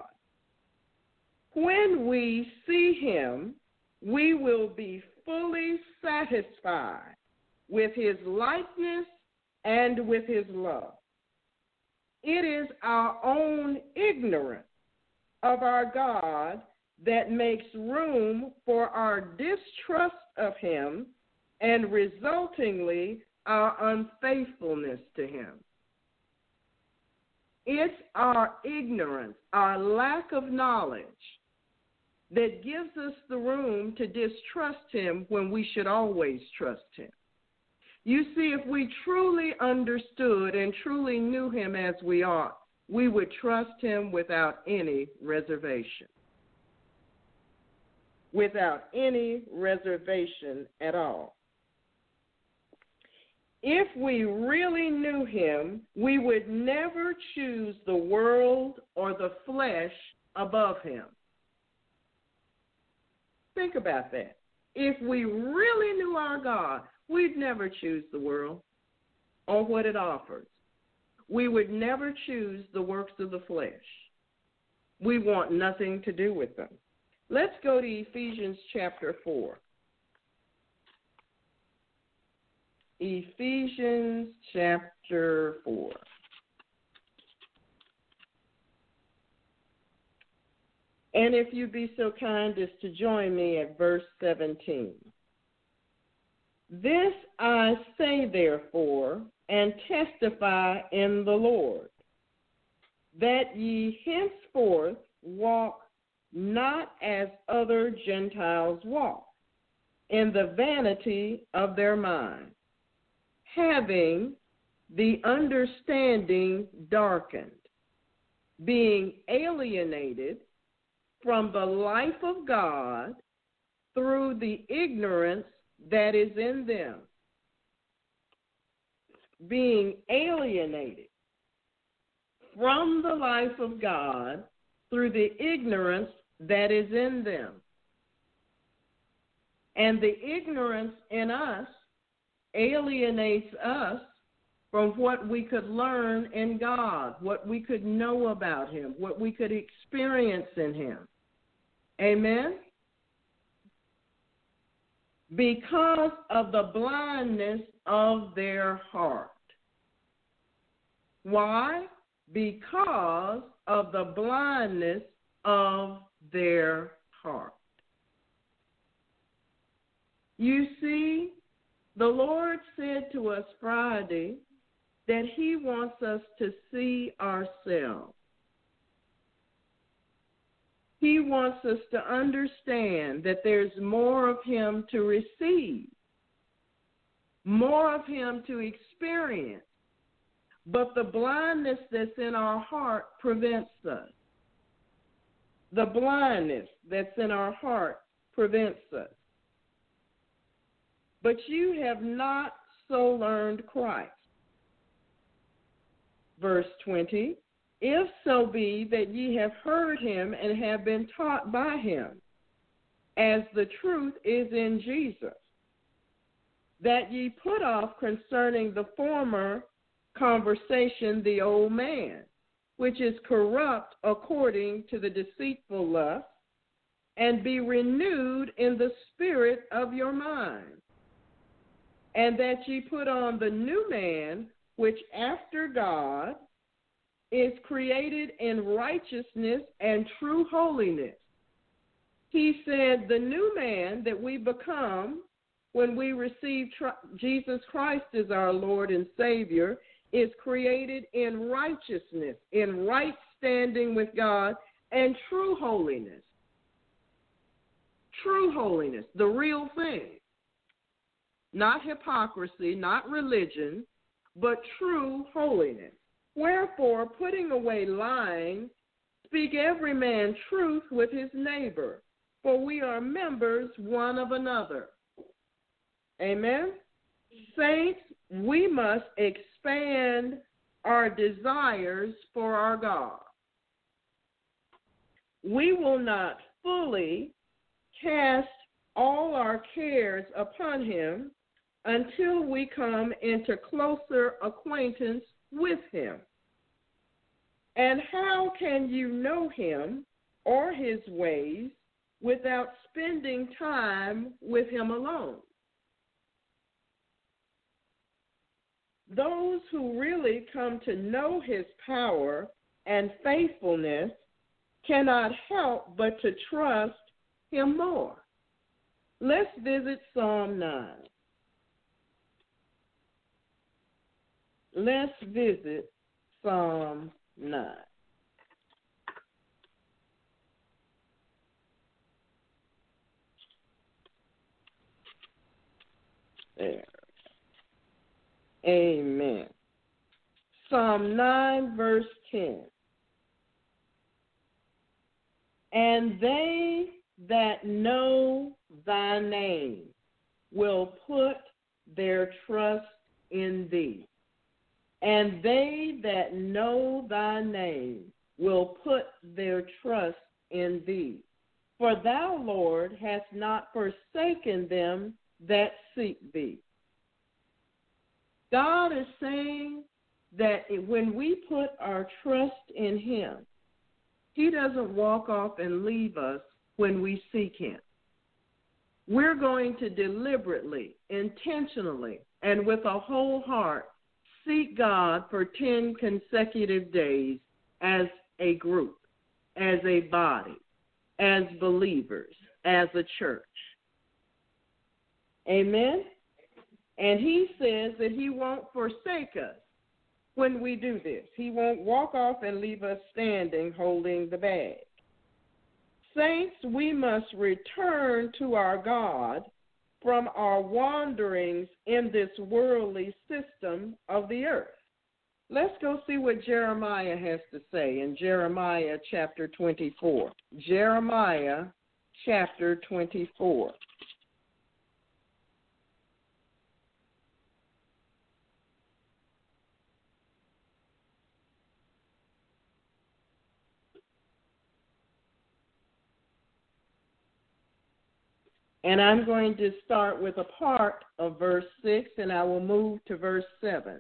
When we see him, we will be fully satisfied with his likeness and with his love. It is our own ignorance of our God that makes room for our distrust of him and resultingly our unfaithfulness to him. It's our ignorance, our lack of knowledge that gives us the room to distrust him when we should always trust him. You see, if we truly understood and truly knew him as we ought, we would trust him without any reservation. Without any reservation at all. If we really knew him, we would never choose the world or the flesh above him. Think about that. If we really knew our God, we'd never choose the world or what it offers. We would never choose the works of the flesh. We want nothing to do with them. Let's go to Ephesians chapter 4. Ephesians chapter 4. And if you'd be so kind as to join me at verse 17. This I say, therefore, and testify in the Lord, that ye henceforth walk not as other Gentiles walk, in the vanity of their mind, having the understanding darkened, being alienated from the life of God through the ignorance that is in them. Being alienated from the life of God through the ignorance that is in them. And the ignorance in us alienates us from what we could learn in God, what we could know about Him, what we could experience in Him. Amen? Because of the blindness of their heart. Why? Because of the blindness of their heart. You see, the Lord said to us Friday that He wants us to see ourselves. He wants us to understand that there's more of Him to receive, more of Him to experience, but the blindness that's in our heart prevents us. The blindness that's in our heart prevents us. But you have not so learned Christ. Verse 20, if so be that ye have heard Him and have been taught by Him, as the truth is in Jesus, that ye put off concerning the former conversation the old man, which is corrupt according to the deceitful lust, and be renewed in the spirit of your mind, and that ye put on the new man, which after God is created in righteousness and true holiness. He said the new man that we become when we receive Jesus Christ as our Lord and Savior is created in righteousness, in right standing with God, and true holiness. True holiness, the real thing. Not hypocrisy, not religion, but true holiness. Wherefore, putting away lying, speak every man truth with his neighbor, for we are members one of another. Amen? Saints, we must expand our desires for our God. We will not fully cast all our cares upon Him until we come into closer acquaintance with Him. And how can you know Him or His ways without spending time with Him alone? Those who really come to know His power and faithfulness cannot help but to trust Him more. Let's visit Psalm 9. Let's visit Psalm 9. There. Amen. Psalm 9, verse 10. And they that know thy name will put their trust in thee. And they that know thy name will put their trust in thee. For thou, Lord, hast not forsaken them that seek thee. God is saying that when we put our trust in Him, He doesn't walk off and leave us when we seek Him. We're going to deliberately, intentionally, and with a whole heart seek God for 10 consecutive days as a group, as a body, as believers, as a church. Amen? And He says that He won't forsake us. when we do this. He won't walk off and leave us standing holding the bag. Saints, we must return to our God from our wanderings in this worldly system of the earth. Let's go see what Jeremiah has to say in Jeremiah chapter 24. Jeremiah chapter 24. And I'm going to start with a part of verse 6, and I will move to verse 7.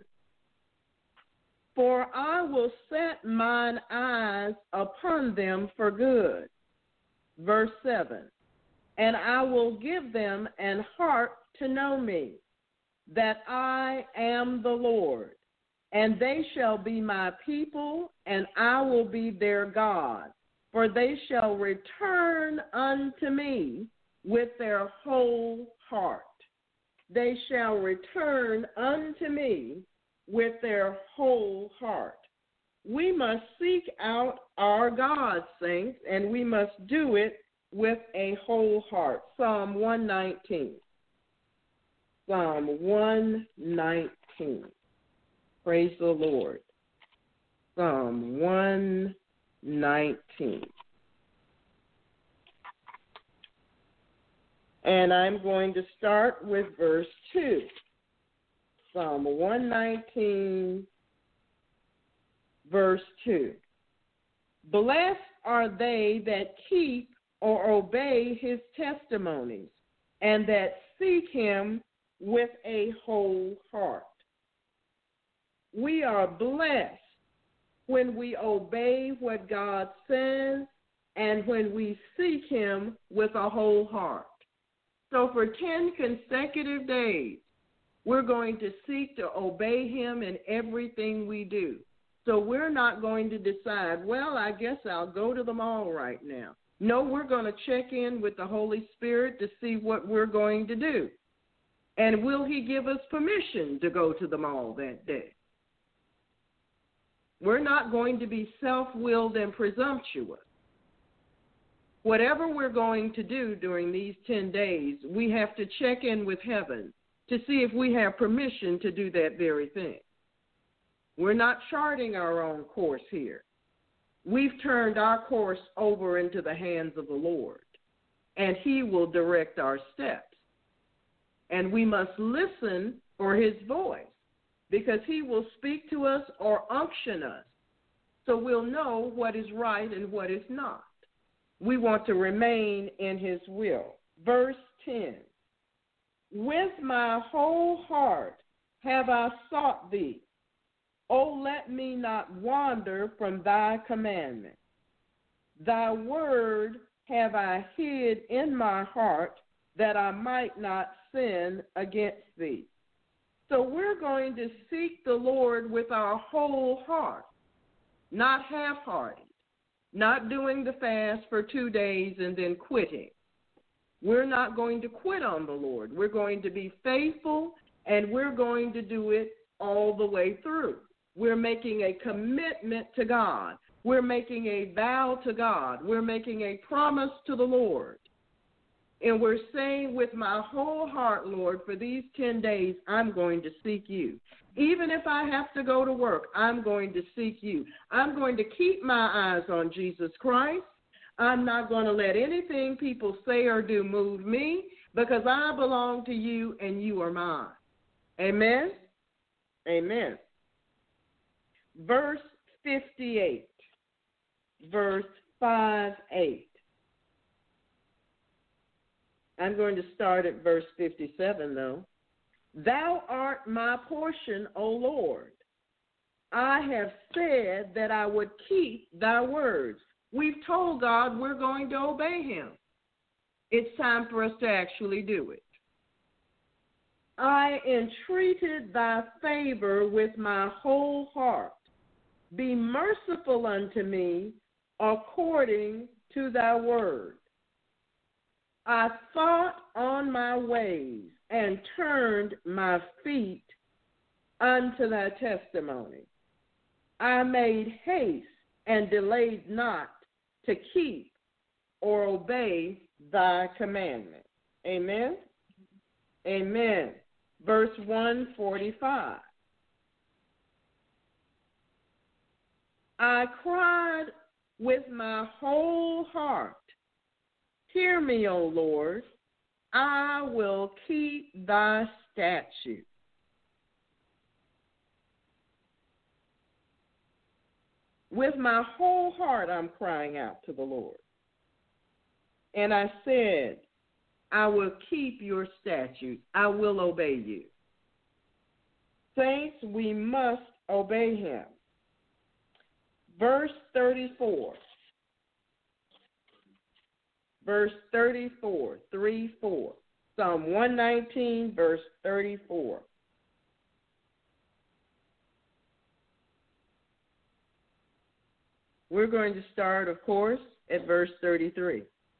For I will set mine eyes upon them for good. Verse 7. And I will give them an heart to know me, that I am the Lord. And they shall be my people, and I will be their God. For they shall return unto me with their whole heart. They shall return unto me with their whole heart. We must seek out our God, saints, and we must do it with a whole heart. Psalm 119. Psalm 119. Praise the Lord. Psalm 119. And I'm going to start with verse 2. Psalm 119, verse 2. Blessed are they that keep or obey his testimonies, and that seek him with a whole heart. We are blessed when we obey what God says and when we seek him with a whole heart. So for 10 consecutive days, we're going to seek to obey him in everything we do. So we're not going to decide, well, I guess I'll go to the mall right now. No, we're going to check in with the Holy Spirit to see what we're going to do. And will he give us permission to go to the mall that day? We're not going to be self-willed and presumptuous. Whatever we're going to do during these 10 days, we have to check in with heaven to see if we have permission to do that very thing. We're not charting our own course here. We've turned our course over into the hands of the Lord, and he will direct our steps. And we must listen for his voice, because he will speak to us or unction us, so we'll know what is right and what is not. We want to remain in his will. Verse 10, with my whole heart have I sought thee. O let me not wander from thy commandment. Thy word have I hid in my heart, that I might not sin against thee. So we're going to seek the Lord with our whole heart, not half-hearted. Not doing the fast for 2 days and then quitting. We're not going to quit on the Lord. We're going to be faithful, and we're going to do it all the way through. We're making a commitment to God. We're making a vow to God. We're making a promise to the Lord. And we're saying, with my whole heart, Lord, for these 10 days, I'm going to seek you. Even if I have to go to work, I'm going to seek you. I'm going to keep my eyes on Jesus Christ. I'm not going to let anything people say or do move me, because I belong to you and you are mine. Amen? Amen. Verse 58, verse 5-8. I'm going to start at verse 57, though. Thou art my portion, O Lord. I have said that I would keep thy words. We've told God we're going to obey him. It's time for us to actually do it. I entreated thy favor with my whole heart. Be merciful unto me according to thy word. I thought on my ways and turned my feet unto thy testimony. I made haste and delayed not to keep or obey thy commandment. Amen? Amen. Verse 145. I cried with my whole heart, hear me, O Lord, I will keep thy statutes. With my whole heart I'm crying out to the Lord. And I said, I will keep your statutes. I will obey you. Saints, we must obey him. Verse 34. Verse 34, 3-4. Psalm 119, verse 34. We're going to start, of course, at verse 33.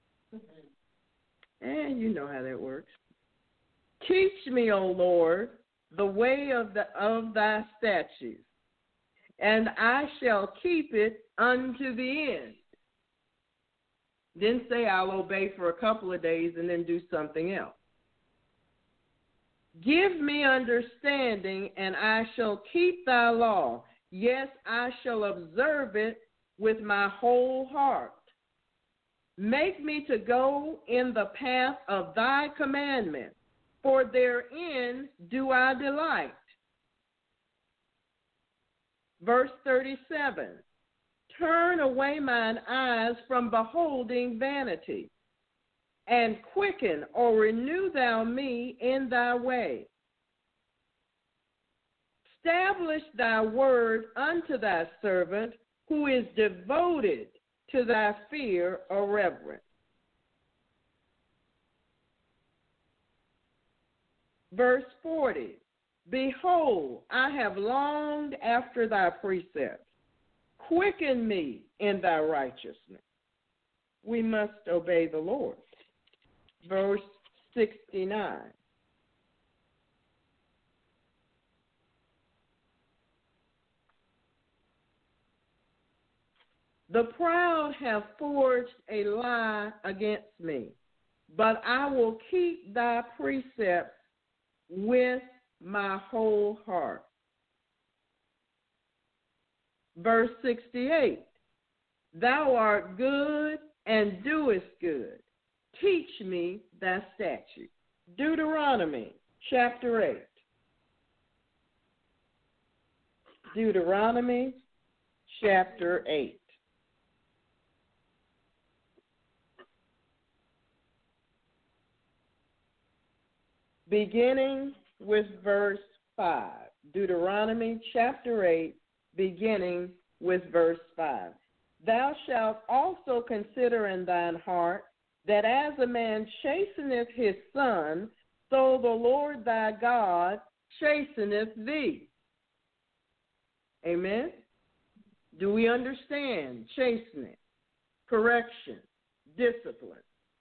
And you know how that works. Teach me, O Lord, the way of thy statutes, and I shall keep it unto the end. Didn't say I'll obey for a couple of days and then do something else. Give me understanding, and I shall keep thy law. Yes, I shall observe it with my whole heart. Make me to go in the path of thy commandments, for therein do I delight. Verse 37, turn away mine eyes from beholding vanity, and quicken or renew thou me in thy way. Establish thy word unto thy servant, who is devoted to thy fear or reverence. Verse 40, behold, I have longed after thy precepts. Quicken me in thy righteousness. We must obey the Lord. Verse 69. The proud have forged a lie against me, but I will keep thy precepts with my whole heart. Verse 68, thou art good and doest good. Teach me thy statutes. Deuteronomy chapter 8. Deuteronomy chapter 8. Beginning with verse 5. Deuteronomy chapter 8, beginning with verse 5. Thou shalt also consider in thine heart that as a man chasteneth his son, so the Lord thy God chasteneth thee. Amen? Do we understand chastening, correction, discipline?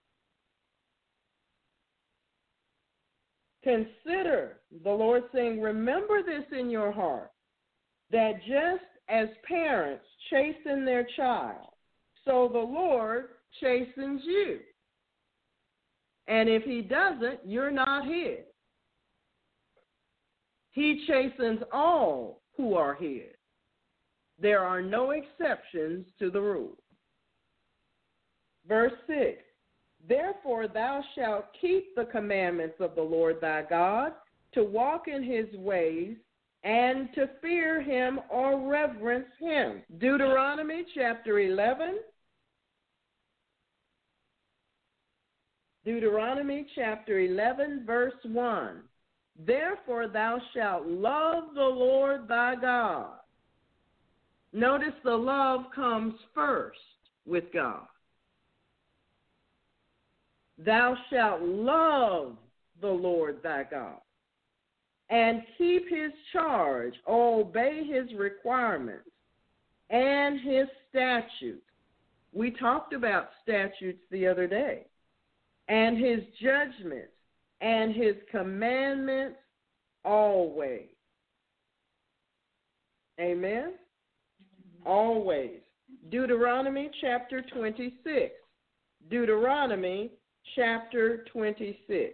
Consider, the Lord saying, remember this in your heart, that just as parents chasten their child, so the Lord chastens you. And if he doesn't, you're not his. He chastens all who are his. There are no exceptions to the rule. Verse 6, therefore thou shalt keep the commandments of the Lord thy God, to walk in his ways, and to fear him or reverence him. Deuteronomy chapter 11. Deuteronomy chapter 11, verse 1. Therefore thou shalt love the Lord thy God. Notice the love comes first with God. Thou shalt love the Lord thy God, and keep his charge, obey his requirements, and his statutes. We talked about statutes the other day. And his judgments, and his commandments always. Amen? always. Deuteronomy chapter 26. Deuteronomy chapter 26.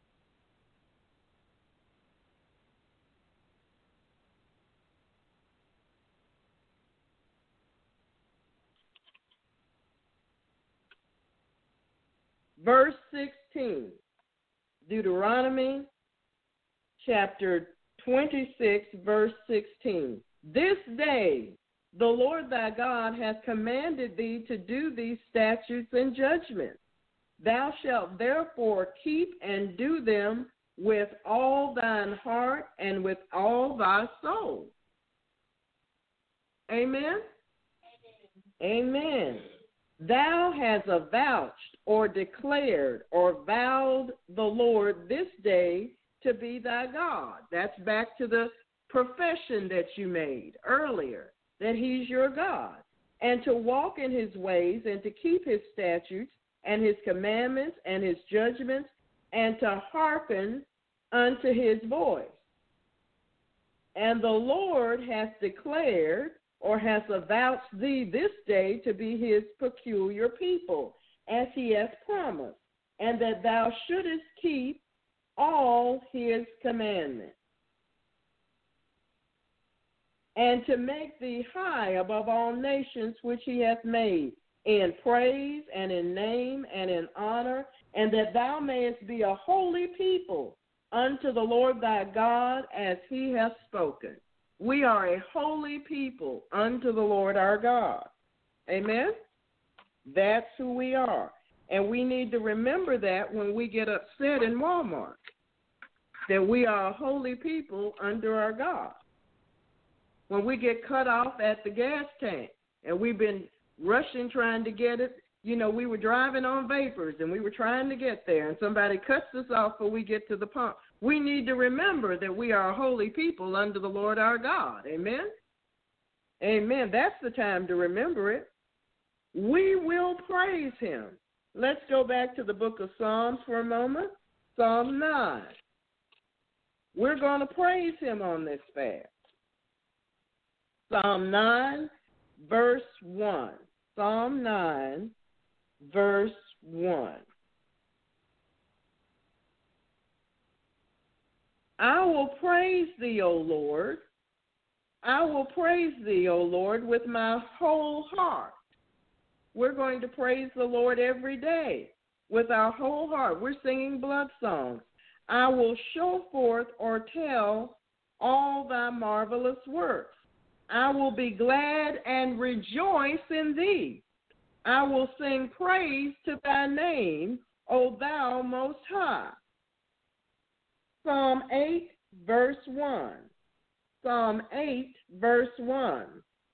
Verse 16. Deuteronomy chapter 26, verse 16. This day the Lord thy God hath commanded thee to do these statutes and judgments. Thou shalt therefore keep and do them with all thine heart and with all thy soul. Amen? Amen. Thou hast avouched or declared or vowed the Lord this day to be thy God. That's back to the profession that you made earlier, that he's your God, and to walk in his ways and to keep his statutes and his commandments and his judgments and to hearken unto his voice. And the Lord hath declared or hath avouched thee this day to be his peculiar people, as he hath promised, and that thou shouldest keep all his commandments, and to make thee high above all nations which he hath made, in praise and in name and in honor, and that thou mayest be a holy people unto the Lord thy God, as he hath spoken. We are a holy people unto the Lord our God. Amen? That's who we are. And we need to remember that when we get upset in Walmart, that we are a holy people under our God. When we get cut off at the gas tank and we've been rushing trying to get it, you know, we were driving on vapors and we were trying to get there and somebody cuts us off before we get to the pump. We need to remember that we are a holy people under the Lord our God. Amen? Amen. That's the time to remember it. We will praise him. Let's go back to the book of Psalms for a moment. Psalm 9. We're going to praise him on this fast. Psalm 9, verse 1. Psalm 9, verse 1. I will praise thee, O Lord. I will praise thee, O Lord, with my whole heart. We're going to praise the Lord every day with our whole heart. We're singing blood songs. I will show forth or tell all thy marvelous works. I will be glad and rejoice in thee. I will sing praise to thy name, O thou most high. Psalm 8, verse 1. Psalm 8, verse 1.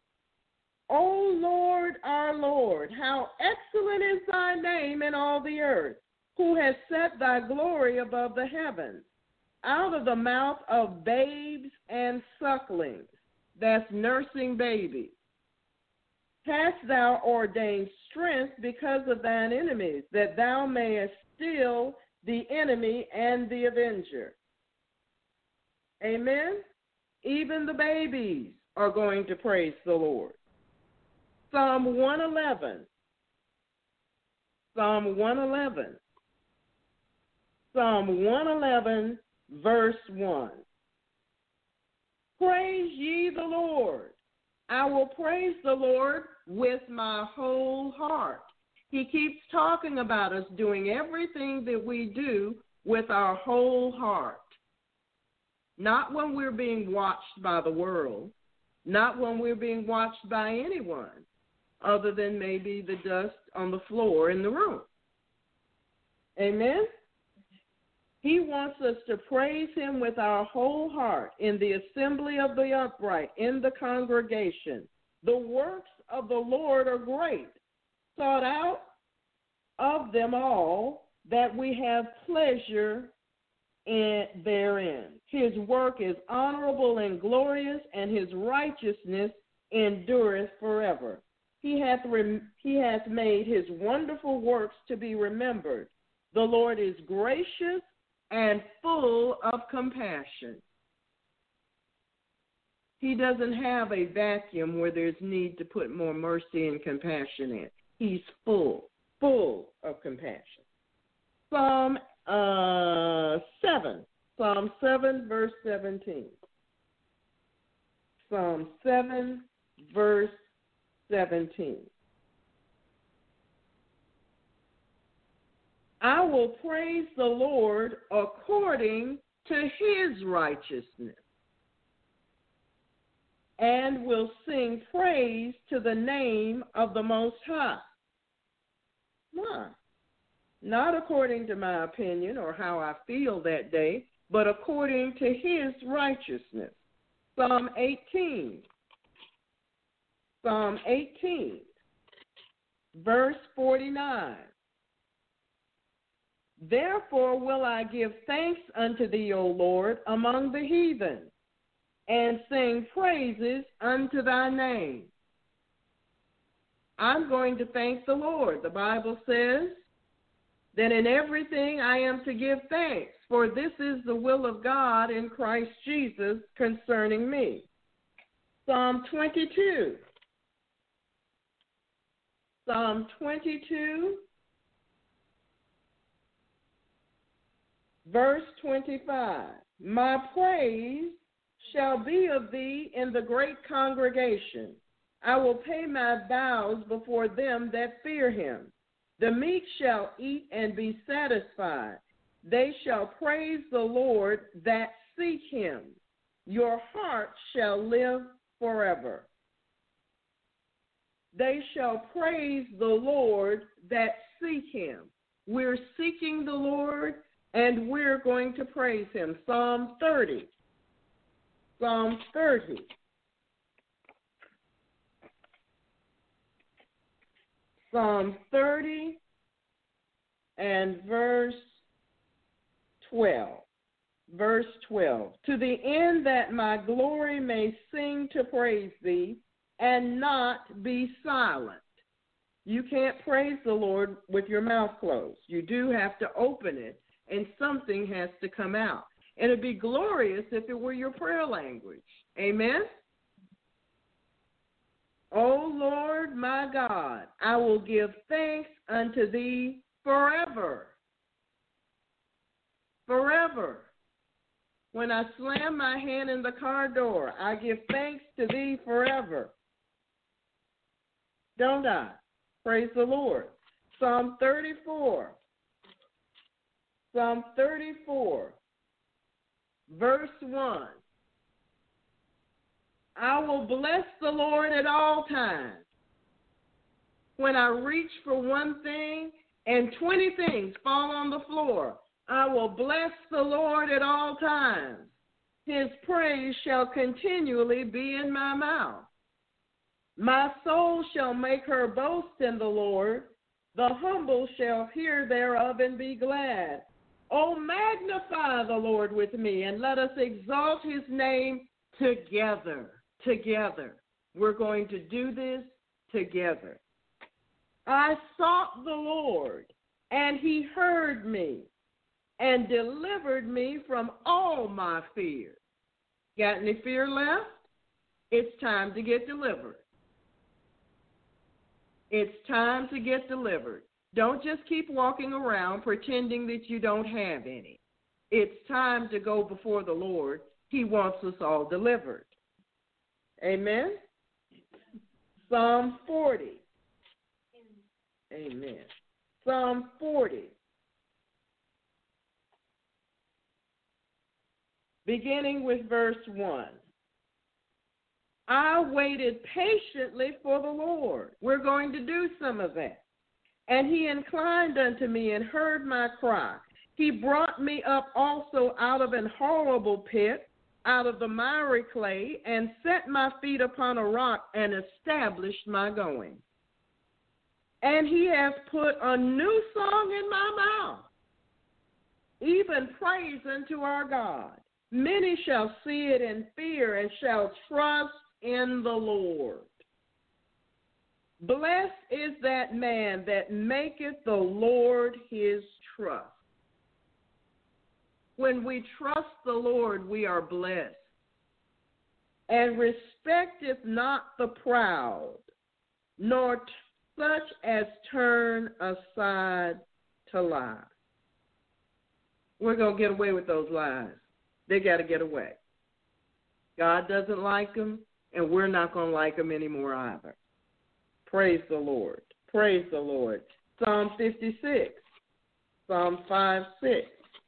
O Lord, our Lord, how excellent is thy name in all the earth, who has set thy glory above the heavens. Out of the mouth of babes and sucklings, that's nursing babies, hast thou ordained strength because of thine enemies, that thou mayest still the enemy and the avenger. Amen? Even the babies are going to praise the Lord. Psalm 111. Psalm 111. Psalm 111, verse 1. Praise ye the Lord. I will praise the Lord with my whole heart. He keeps talking about us doing everything that we do with our whole heart. Not when we're being watched by the world, not when we're being watched by anyone, other than maybe the dust on the floor in the room. Amen? He wants us to praise him with our whole heart in the assembly of the upright, in the congregation. The works of the Lord are great, sought out of them all, that we have pleasure therein. His work is honorable and glorious, and his righteousness endureth forever. He hath made his wonderful works to be remembered. The Lord is gracious and full of compassion. He doesn't have a vacuum where there's need to put more mercy and compassion in. He's full of compassion. Psalm 7, verse 17. Psalm 7, verse 17. I will praise the Lord according to his righteousness, and will sing praise to the name of the Most High. Why? Not according to my opinion or how I feel that day, but according to his righteousness. Psalm 18, verse 49. Therefore will I give thanks unto thee, O Lord, among the heathen, and sing praises unto thy name. I'm going to thank the Lord. The Bible says that in everything I am to give thanks, for this is the will of God in Christ Jesus concerning me. Psalm 22. Psalm 22, verse 25. My praise shall be of thee in the great congregation. I will pay my vows before them that fear him. The meek shall eat and be satisfied. They shall praise the Lord that seek him. Your heart shall live forever. They shall praise the Lord that seek him. We're seeking the Lord, and we're going to praise him. Psalm 30. Psalm 30. Psalm 30 and verse 12. Verse 12. To the end that my glory may sing to praise thee, and not be silent. You can't praise the Lord with your mouth closed. You do have to open it, and something has to come out. And it'd be glorious if it were your prayer language. Amen? O Lord my God, I will give thanks unto thee forever. Forever. When I slam my hand in the car door, I give thanks to thee forever. Don't I? Praise the Lord. Psalm 34. Psalm 34, verse 1. I will bless the Lord at all times. When I reach for one thing and 20 things fall on the floor, I will bless the Lord at all times. His praise shall continually be in my mouth. My soul shall make her boast in the Lord. The humble shall hear thereof and be glad. Oh, magnify the Lord with me, and let us exalt his name together. Together. We're going to do this together. I sought the Lord, and he heard me and delivered me from all my fears. Got any fear left? It's time to get delivered. It's time to get delivered. Don't just keep walking around pretending that you don't have any. It's time to go before the Lord. He wants us all delivered. Amen? Psalm 40. Amen. Psalm 40. Beginning with verse 1. I waited patiently for the Lord. We're going to do some of that. And he inclined unto me and heard my cry. He brought me up also out of an horrible pit, out of the miry clay, and set my feet upon a rock and established my going. And he hath put a new song in my mouth, even praise unto our God. Many shall see it and fear and shall trust in the Lord. Blessed is that man that maketh the Lord his trust. When we trust the Lord, we are blessed. and respecteth not the proud, nor such as turn aside to lie. We're going to get away with those lies. They got to get away. God doesn't like them, and we're not going to like them anymore either. Praise the Lord. Praise the Lord. Psalm 56, Psalm 5:6.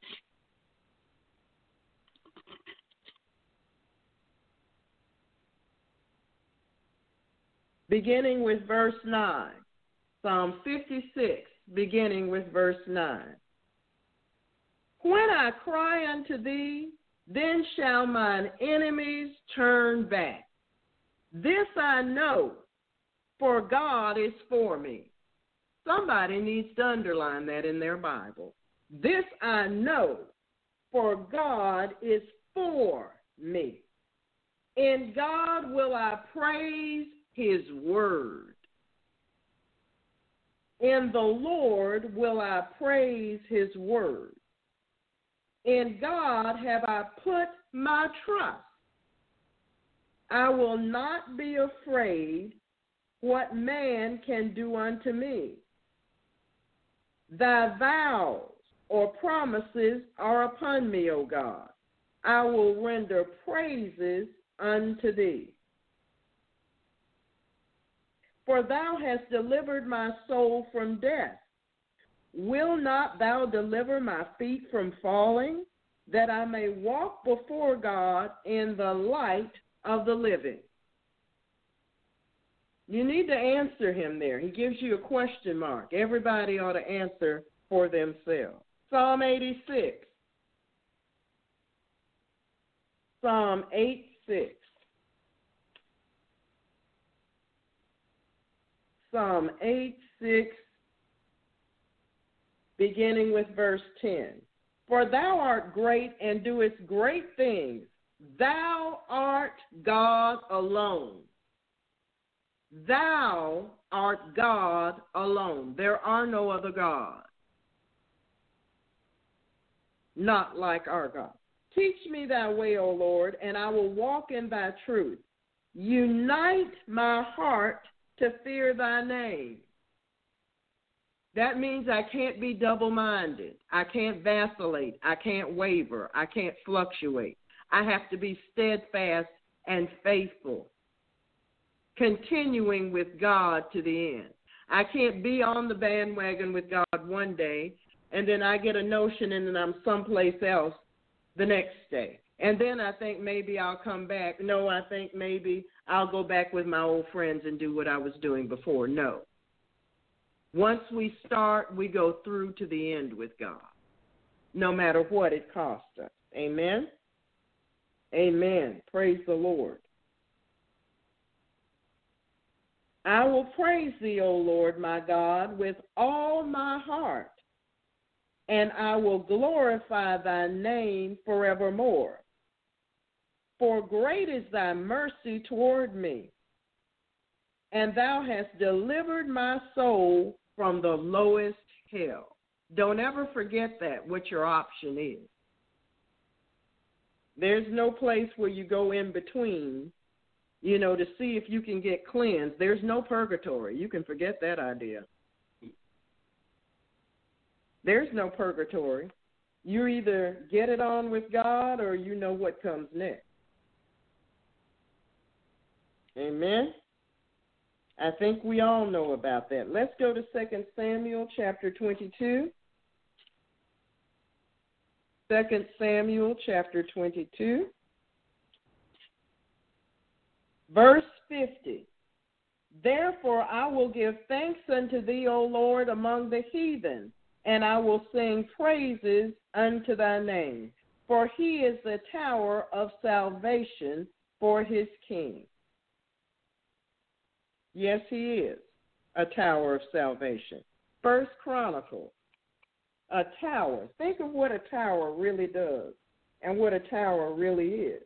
Beginning with verse 9. Psalm 56, beginning with verse 9. When I cry unto thee, then shall mine enemies turn back. This I know, for God is for me. Somebody needs to underline that in their Bible. This I know, for God is for me. In God will I praise his word. In the Lord will I praise his word. In God have I put my trust. I will not be afraid what man can do unto me. Thy vows or promises are upon me, O God. I will render praises unto thee. For thou hast delivered my soul from death. Will not thou deliver my feet from falling, that I may walk before God in the light of the living? You need to answer him there. He gives you a question mark. Everybody ought to answer for themselves. Psalm 86. Psalm 8:6. Psalm 8:6, beginning with verse 10. For thou art great and doest great things. Thou art God alone. Thou art God alone. There are no other gods, not like our God. Teach me thy way, O Lord, and I will walk in thy truth. Unite my heart to fear thy name. That means I can't be double-minded. I can't vacillate. I can't waver. I can't fluctuate. I have to be steadfast and faithful, continuing with God to the end. I can't be on the bandwagon with God one day, and then I get a notion and then I'm someplace else the next day. And then I think maybe I'll come back. No, I think maybe I'll go back with my old friends and do what I was doing before. No. Once we start, we go through to the end with God, no matter what it costs us. Amen? Amen. Praise the Lord. I will praise thee, O Lord, my God, with all my heart, and I will glorify thy name forevermore. For great is thy mercy toward me, and thou hast delivered my soul from the lowest hell. Don't ever forget that, what your option is. There's no place where you go in between, to see if you can get cleansed. There's no purgatory. You can forget that idea. There's no purgatory. You either get it on with God or you know what comes next. Amen? I think we all know about that. Let's go to 2 Samuel chapter 22. 2 Samuel chapter 22. Verse 50. Therefore I will give thanks unto thee, O Lord, among the heathen, and I will sing praises unto thy name. For he is the tower of salvation for his king. Yes, he is a tower of salvation. 1 Chronicles, a tower. Think of what a tower really does and what a tower really is.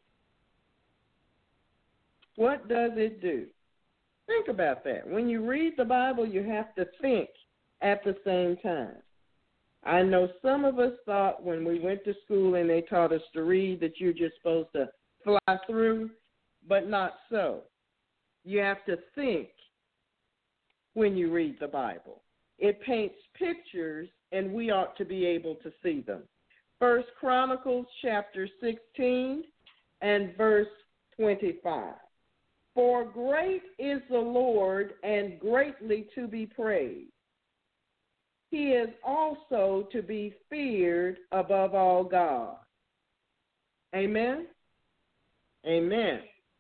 What does it do? Think about that. When you read the Bible, you have to think at the same time. I know some of us thought when we went to school and they taught us to read that you're just supposed to fly through. but not so. You have to think when you read the Bible. It paints pictures, and we ought to be able to see them. 1 Chronicles chapter 16 and verse 25. For great is the Lord, and greatly to be praised. He is also to be feared above all gods. Amen? Amen.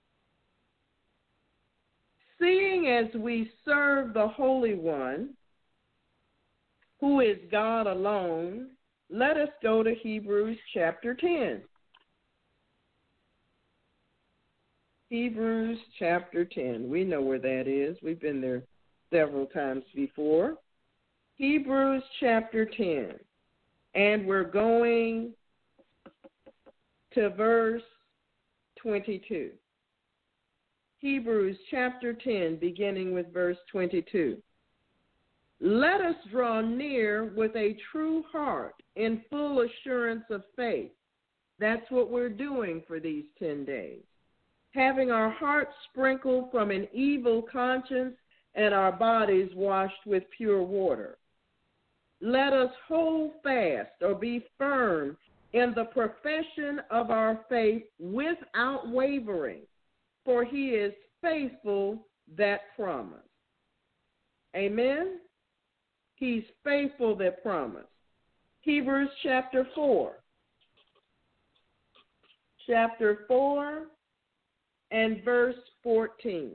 Seeing as we serve the Holy One, who is God alone, let us go to Hebrews chapter 10. Hebrews chapter 10. We know where that is. We've been there several times before. Hebrews chapter 10. And we're going to verse 22. Hebrews chapter 10, beginning with verse 22. Let us draw near with a true heart in full assurance of faith. That's what we're doing for these 10 days. Having our hearts sprinkled from an evil conscience and our bodies washed with pure water. Let us hold fast or be firm in the profession of our faith without wavering, for he is faithful that promised. Amen? He's faithful that promised. Hebrews chapter 4. Chapter 4 and verse 14.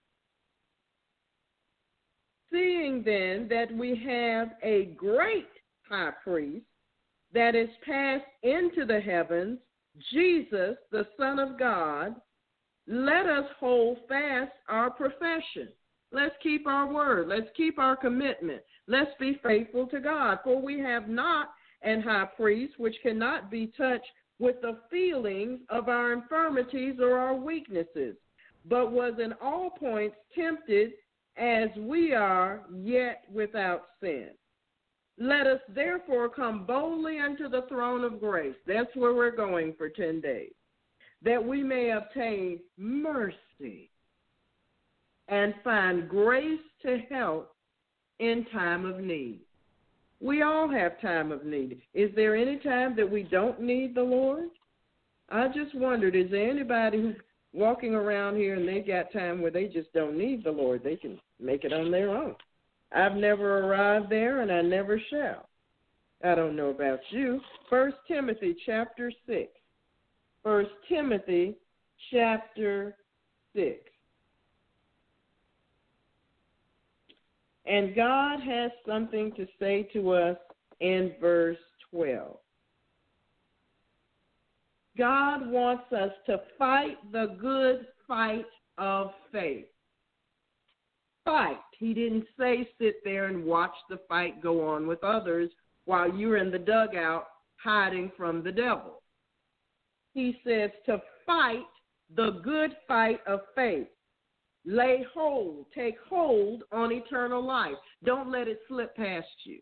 Seeing then that we have a great high priest that is passed into the heavens, Jesus, the Son of God, let us hold fast our profession. Let's keep our word. Let's keep our commitment. Let's be faithful to God. For we have not an high priest which cannot be touched with the feelings of our infirmities or our weaknesses, but was in all points tempted as we are, yet without sin. Let us therefore come boldly unto the throne of grace. That's where we're going for 10 days, that we may obtain mercy and find grace to help in time of need. We all have time of need. Is there any time that we don't need the Lord? I just wondered, is there anybody who's walking around here and they got time where they just don't need the Lord? They can make it on their own. I've never arrived there, and I never shall. I don't know about you. 1 Timothy chapter 6. 1 Timothy chapter 6. And God has something to say to us in verse 12. God wants us to fight the good fight of faith. Fight. He didn't say sit there and watch the fight go on with others while you're in the dugout hiding from the devil. He says to fight the good fight of faith. Lay hold, take hold on eternal life. Don't let it slip past you.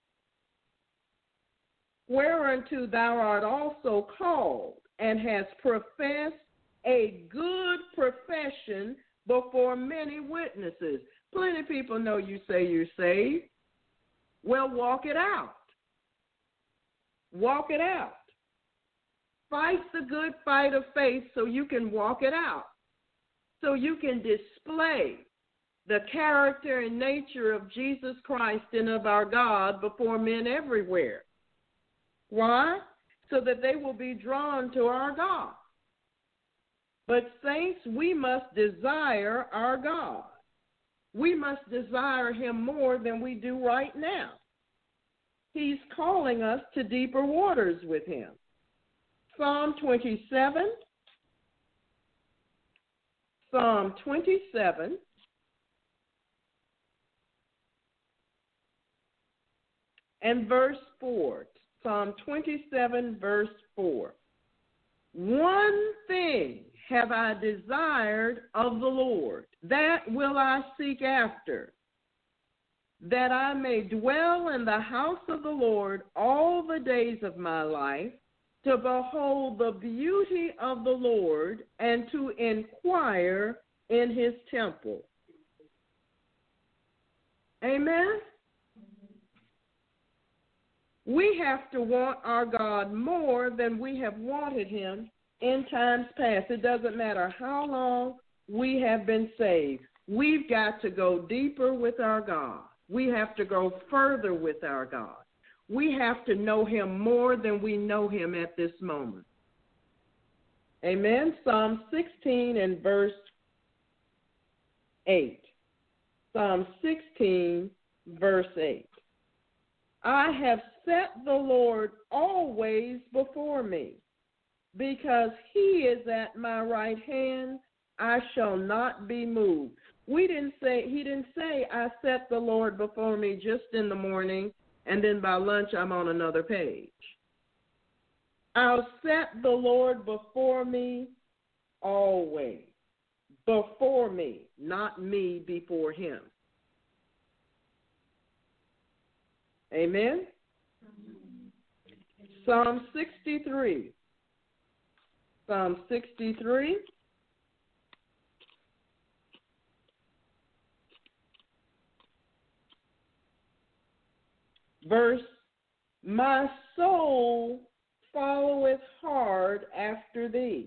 Whereunto thou art also called, and hast professed a good profession before many witnesses. Plenty of people know you say you're saved. Well, walk it out. Walk it out. Fight the good fight of faith so you can walk it out. So you can display the character and nature of Jesus Christ and of our God before men everywhere. Why? So that they will be drawn to our God. But saints, we must desire our God. We must desire him more than we do right now. He's calling us to deeper waters with him. Psalm 27. Psalm 27. And verse 4. Psalm 27, verse 4. One thing have I desired of the Lord, that will I seek after, that I may dwell in the house of the Lord all the days of my life, to behold the beauty of the Lord and to inquire in his temple. Amen? We have to want our God more than we have wanted him in times past. It doesn't matter how long we have been saved. We've got to go deeper with our God. We have to go further with our God. We have to know him more than we know him at this moment. Amen? Psalm 16 and verse 8. Psalm 16, verse 8. I have set the Lord always before me. Because he is at my right hand, I shall not be moved. He didn't say, I set the Lord before me just in the morning, and then by lunch I'm on another page. I'll set the Lord before me always. Before me, not me before him. Amen? Psalm 63. Psalm 63. Verse, my soul followeth hard after thee,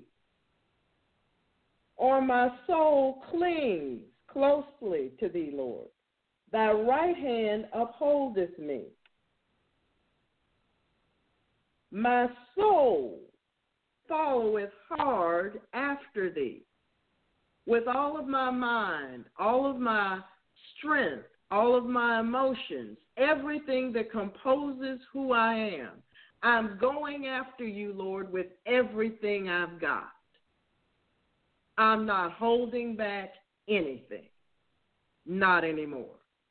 or my soul clings closely to thee, Lord. Thy right hand upholdeth me. My soul followeth hard after thee. With all of my mind, all of my strength, all of my emotions, everything that composes who I am, I'm going after you, Lord, with everything I've got. I'm not holding back anything. Not anymore.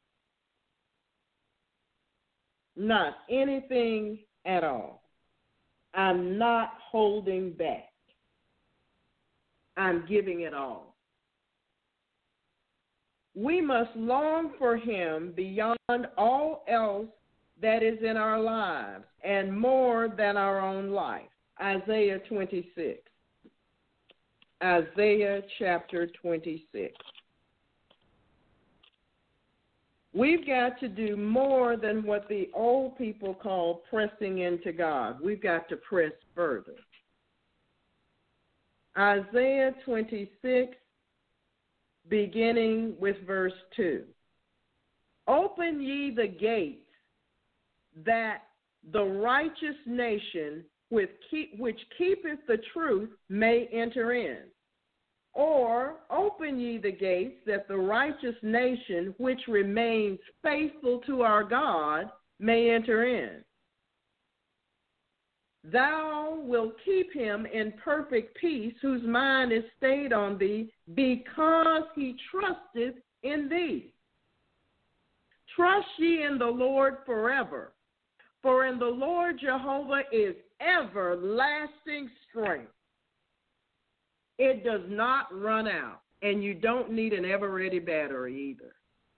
Not anything at all. I'm not holding back. I'm giving it all. We must long for him beyond all else that is in our lives and more than our own life. Isaiah 26. Isaiah chapter 26. We've got to do more than what the old people call pressing into God. We've got to press further. Isaiah 26, beginning with verse 2. Open ye the gates, that the righteous nation which keepeth the truth may enter in. Or open ye the gates, that the righteous nation which remains faithful to our God may enter in. Thou wilt keep him in perfect peace, whose mind is stayed on thee, because he trusteth in thee. Trust ye in the Lord forever, for in the Lord Jehovah is everlasting strength. It does not run out, and you don't need an ever-ready battery either.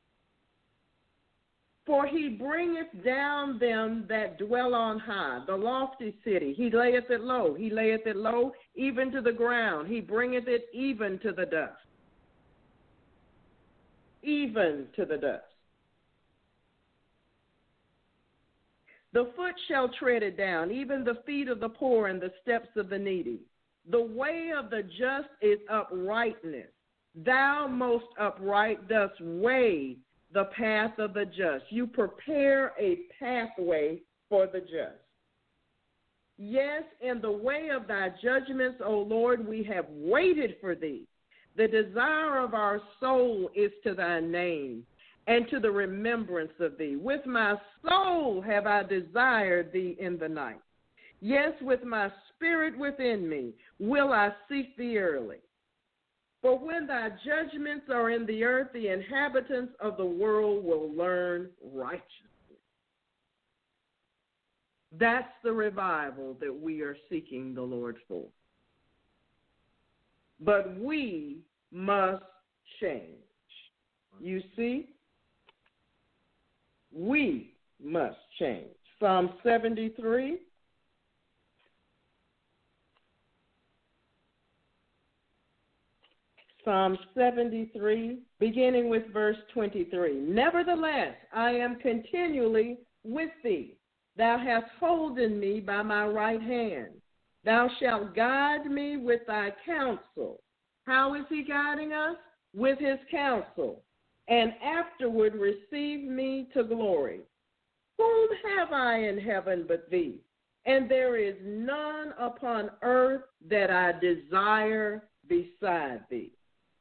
For he bringeth down them that dwell on high, the lofty city. He layeth it low. He layeth it low even to the ground. He bringeth it even to the dust. Even to the dust. The foot shall tread it down, even the feet of the poor and the steps of the needy. The way of the just is uprightness. Thou, most upright, dost weigh the path of the just. You prepare a pathway for the just. Yes, in the way of thy judgments, O Lord, we have waited for thee. The desire of our soul is to thy name and to the remembrance of thee. With my soul have I desired thee in the night. Yes, with my spirit within me will I seek thee early. For when thy judgments are in the earth, the inhabitants of the world will learn righteousness. That's the revival that we are seeking the Lord for. But we must change. You see? We must change. Psalm 73. Psalm 73, beginning with verse 23. Nevertheless, I am continually with thee. Thou hast holden me by my right hand. Thou shalt guide me with thy counsel. How is he guiding us? With his counsel. And afterward receive me to glory. Whom have I in heaven but thee? And there is none upon earth that I desire beside thee.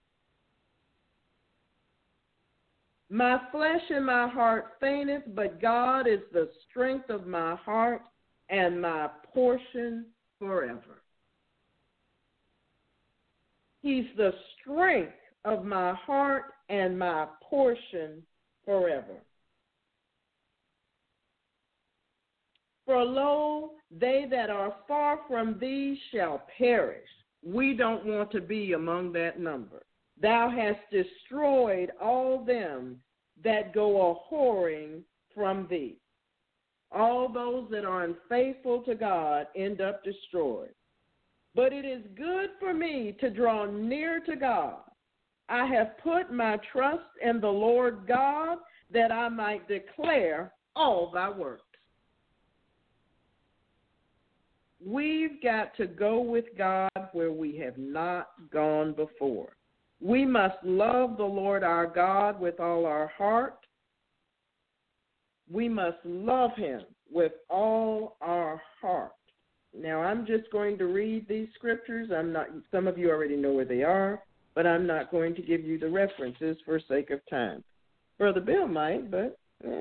My flesh and my heart fainteth, but God is the strength of my heart and my portion forever. He's the strength of my heart and my portion forever. For lo, they that are far from thee shall perish. We don't want to be among that number. Thou hast destroyed all them that go a-whoring from thee. All those that are unfaithful to God end up destroyed. But it is good for me to draw near to God. I have put my trust in the Lord God, that I might declare all thy works. We've got to go with God where we have not gone before. We must love the Lord our God with all our heart. We must love him with all our heart. Now, I'm just going to read these scriptures. Some of you already know where they are, but I'm not going to give you the references for sake of time. Brother Bill might, but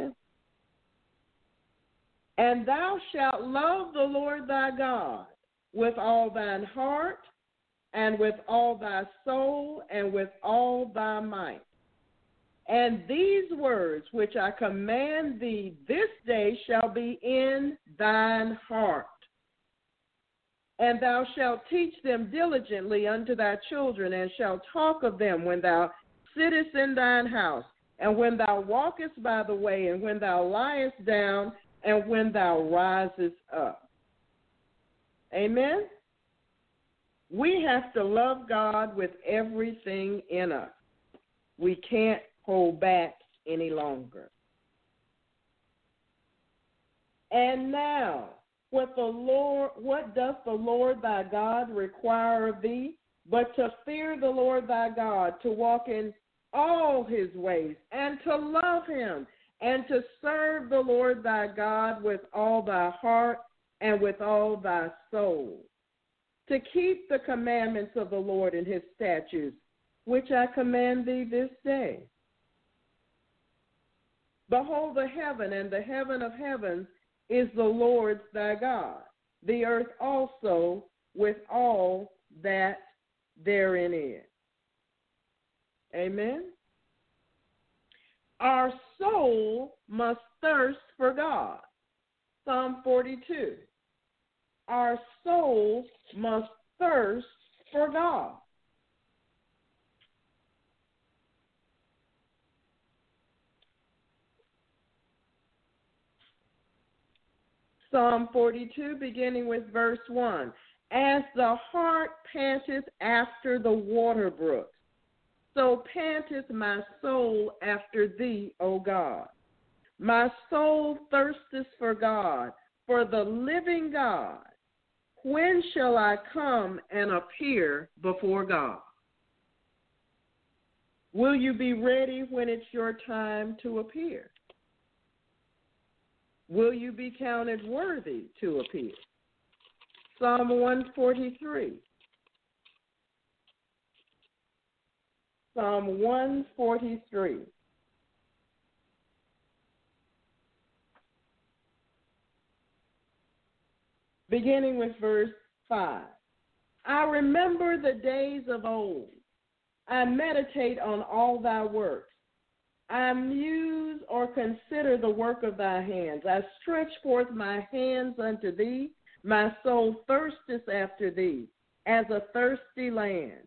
And thou shalt love the Lord thy God with all thine heart, and with all thy soul, and with all thy might. And these words which I command thee this day shall be in thine heart. And thou shalt teach them diligently unto thy children, and shalt talk of them when thou sittest in thine house, and when thou walkest by the way, and when thou liest down, and when thou risest up. Amen? We have to love God with everything in us. We can't hold back any longer. And now, what doth the Lord thy God require of thee, but to fear the Lord thy God, to walk in all his ways, and to love him, and to serve the Lord thy God with all thy heart and with all thy soul, to keep the commandments of the Lord and his statutes, which I command thee this day. Behold, the heaven and the heaven of heavens is the Lord's thy God, the earth also with all that therein is. Amen? Our soul must thirst for God. Psalm 42. Our soul must thirst for God. Psalm 42, beginning with verse 1. As the hart panteth after the water brooks, so panteth my soul after thee, O God. My soul thirsteth for God, for the living God. When shall I come and appear before God? Will you be ready when it's your time to appear? Will you be counted worthy to appear? Psalm 143. Psalm 143. Beginning with verse 5. I remember the days of old. I meditate on all thy works. I muse or consider the work of thy hands. I stretch forth my hands unto thee. My soul thirsteth after thee, as a thirsty land.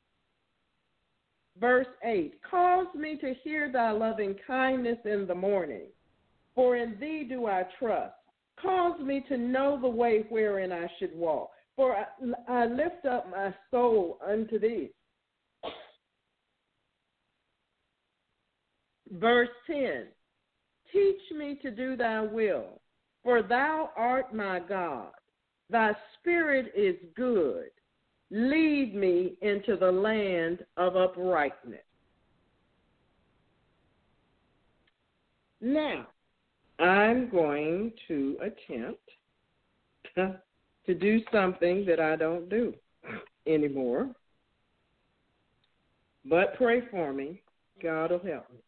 Verse 8, cause me to hear thy loving kindness in the morning, for in thee do I trust. Cause me to know the way wherein I should walk, for I lift up my soul unto thee. Verse 10, teach me to do thy will, for thou art my God. Thy spirit is good. Lead me into the land of uprightness. Now, I'm going to attempt to do something that I don't do anymore. But pray for me. God will help me.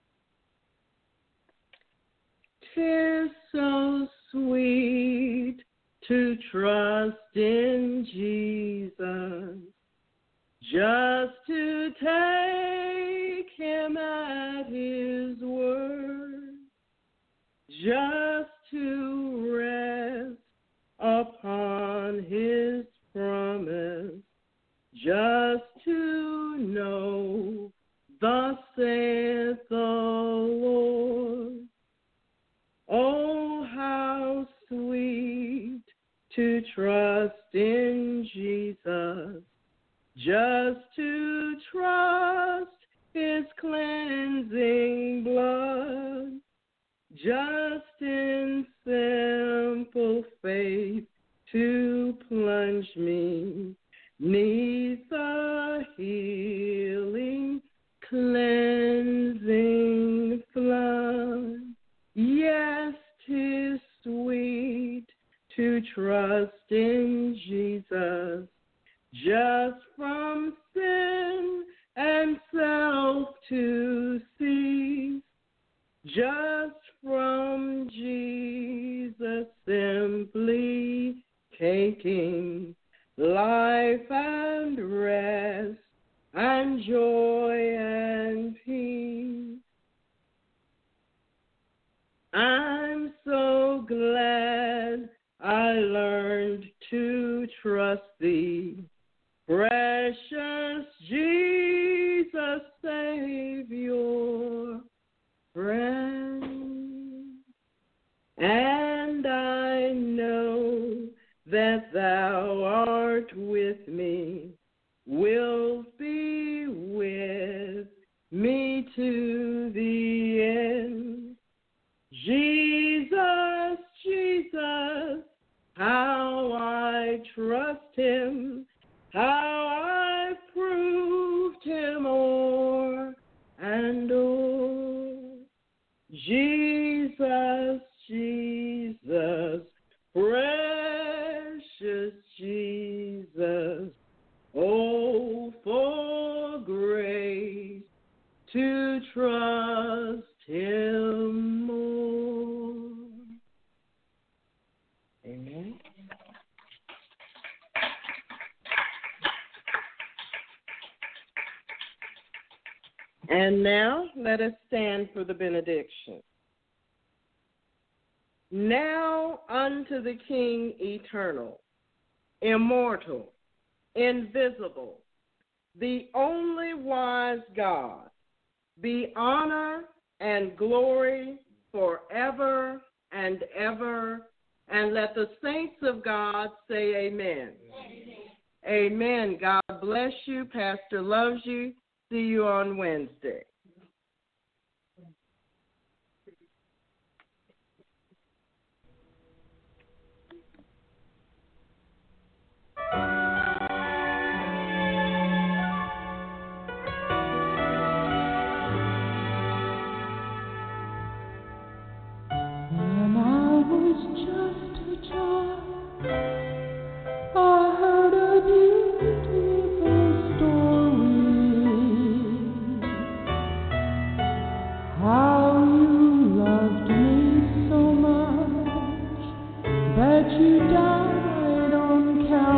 'Tis so sweet to trust in Jesus, just to take him at his word, just to rest upon his promise, just to know thus saith the Lord. Oh, how sweet to trust in Jesus, just to trust his cleansing blood, just in simple faith to plunge me 'neath the healing, cleansing flood. Yes, 'tis sweet to trust in Jesus, just from sin and self to cease, just from Jesus simply taking life and rest and joy and peace. I'm so glad I learned to trust thee, precious Jesus, Savior, friend. And I know that thou art with me, wilt be with me to the end. Jesus, Jesus, how I trust him, how I've proved him o'er and o'er. Jesus, Jesus, precious Jesus, oh, for grace to trust him more. Amen. And now let us stand for the benediction. Now unto the King eternal, immortal, invisible, the only wise God, be honor and glory forever and ever. And let the saints of God say amen. Amen. Amen. God bless you. Pastor loves you. See you on Wednesday. When I was just a child, I heard a beautiful story, how you loved me so much that you died on Calvary.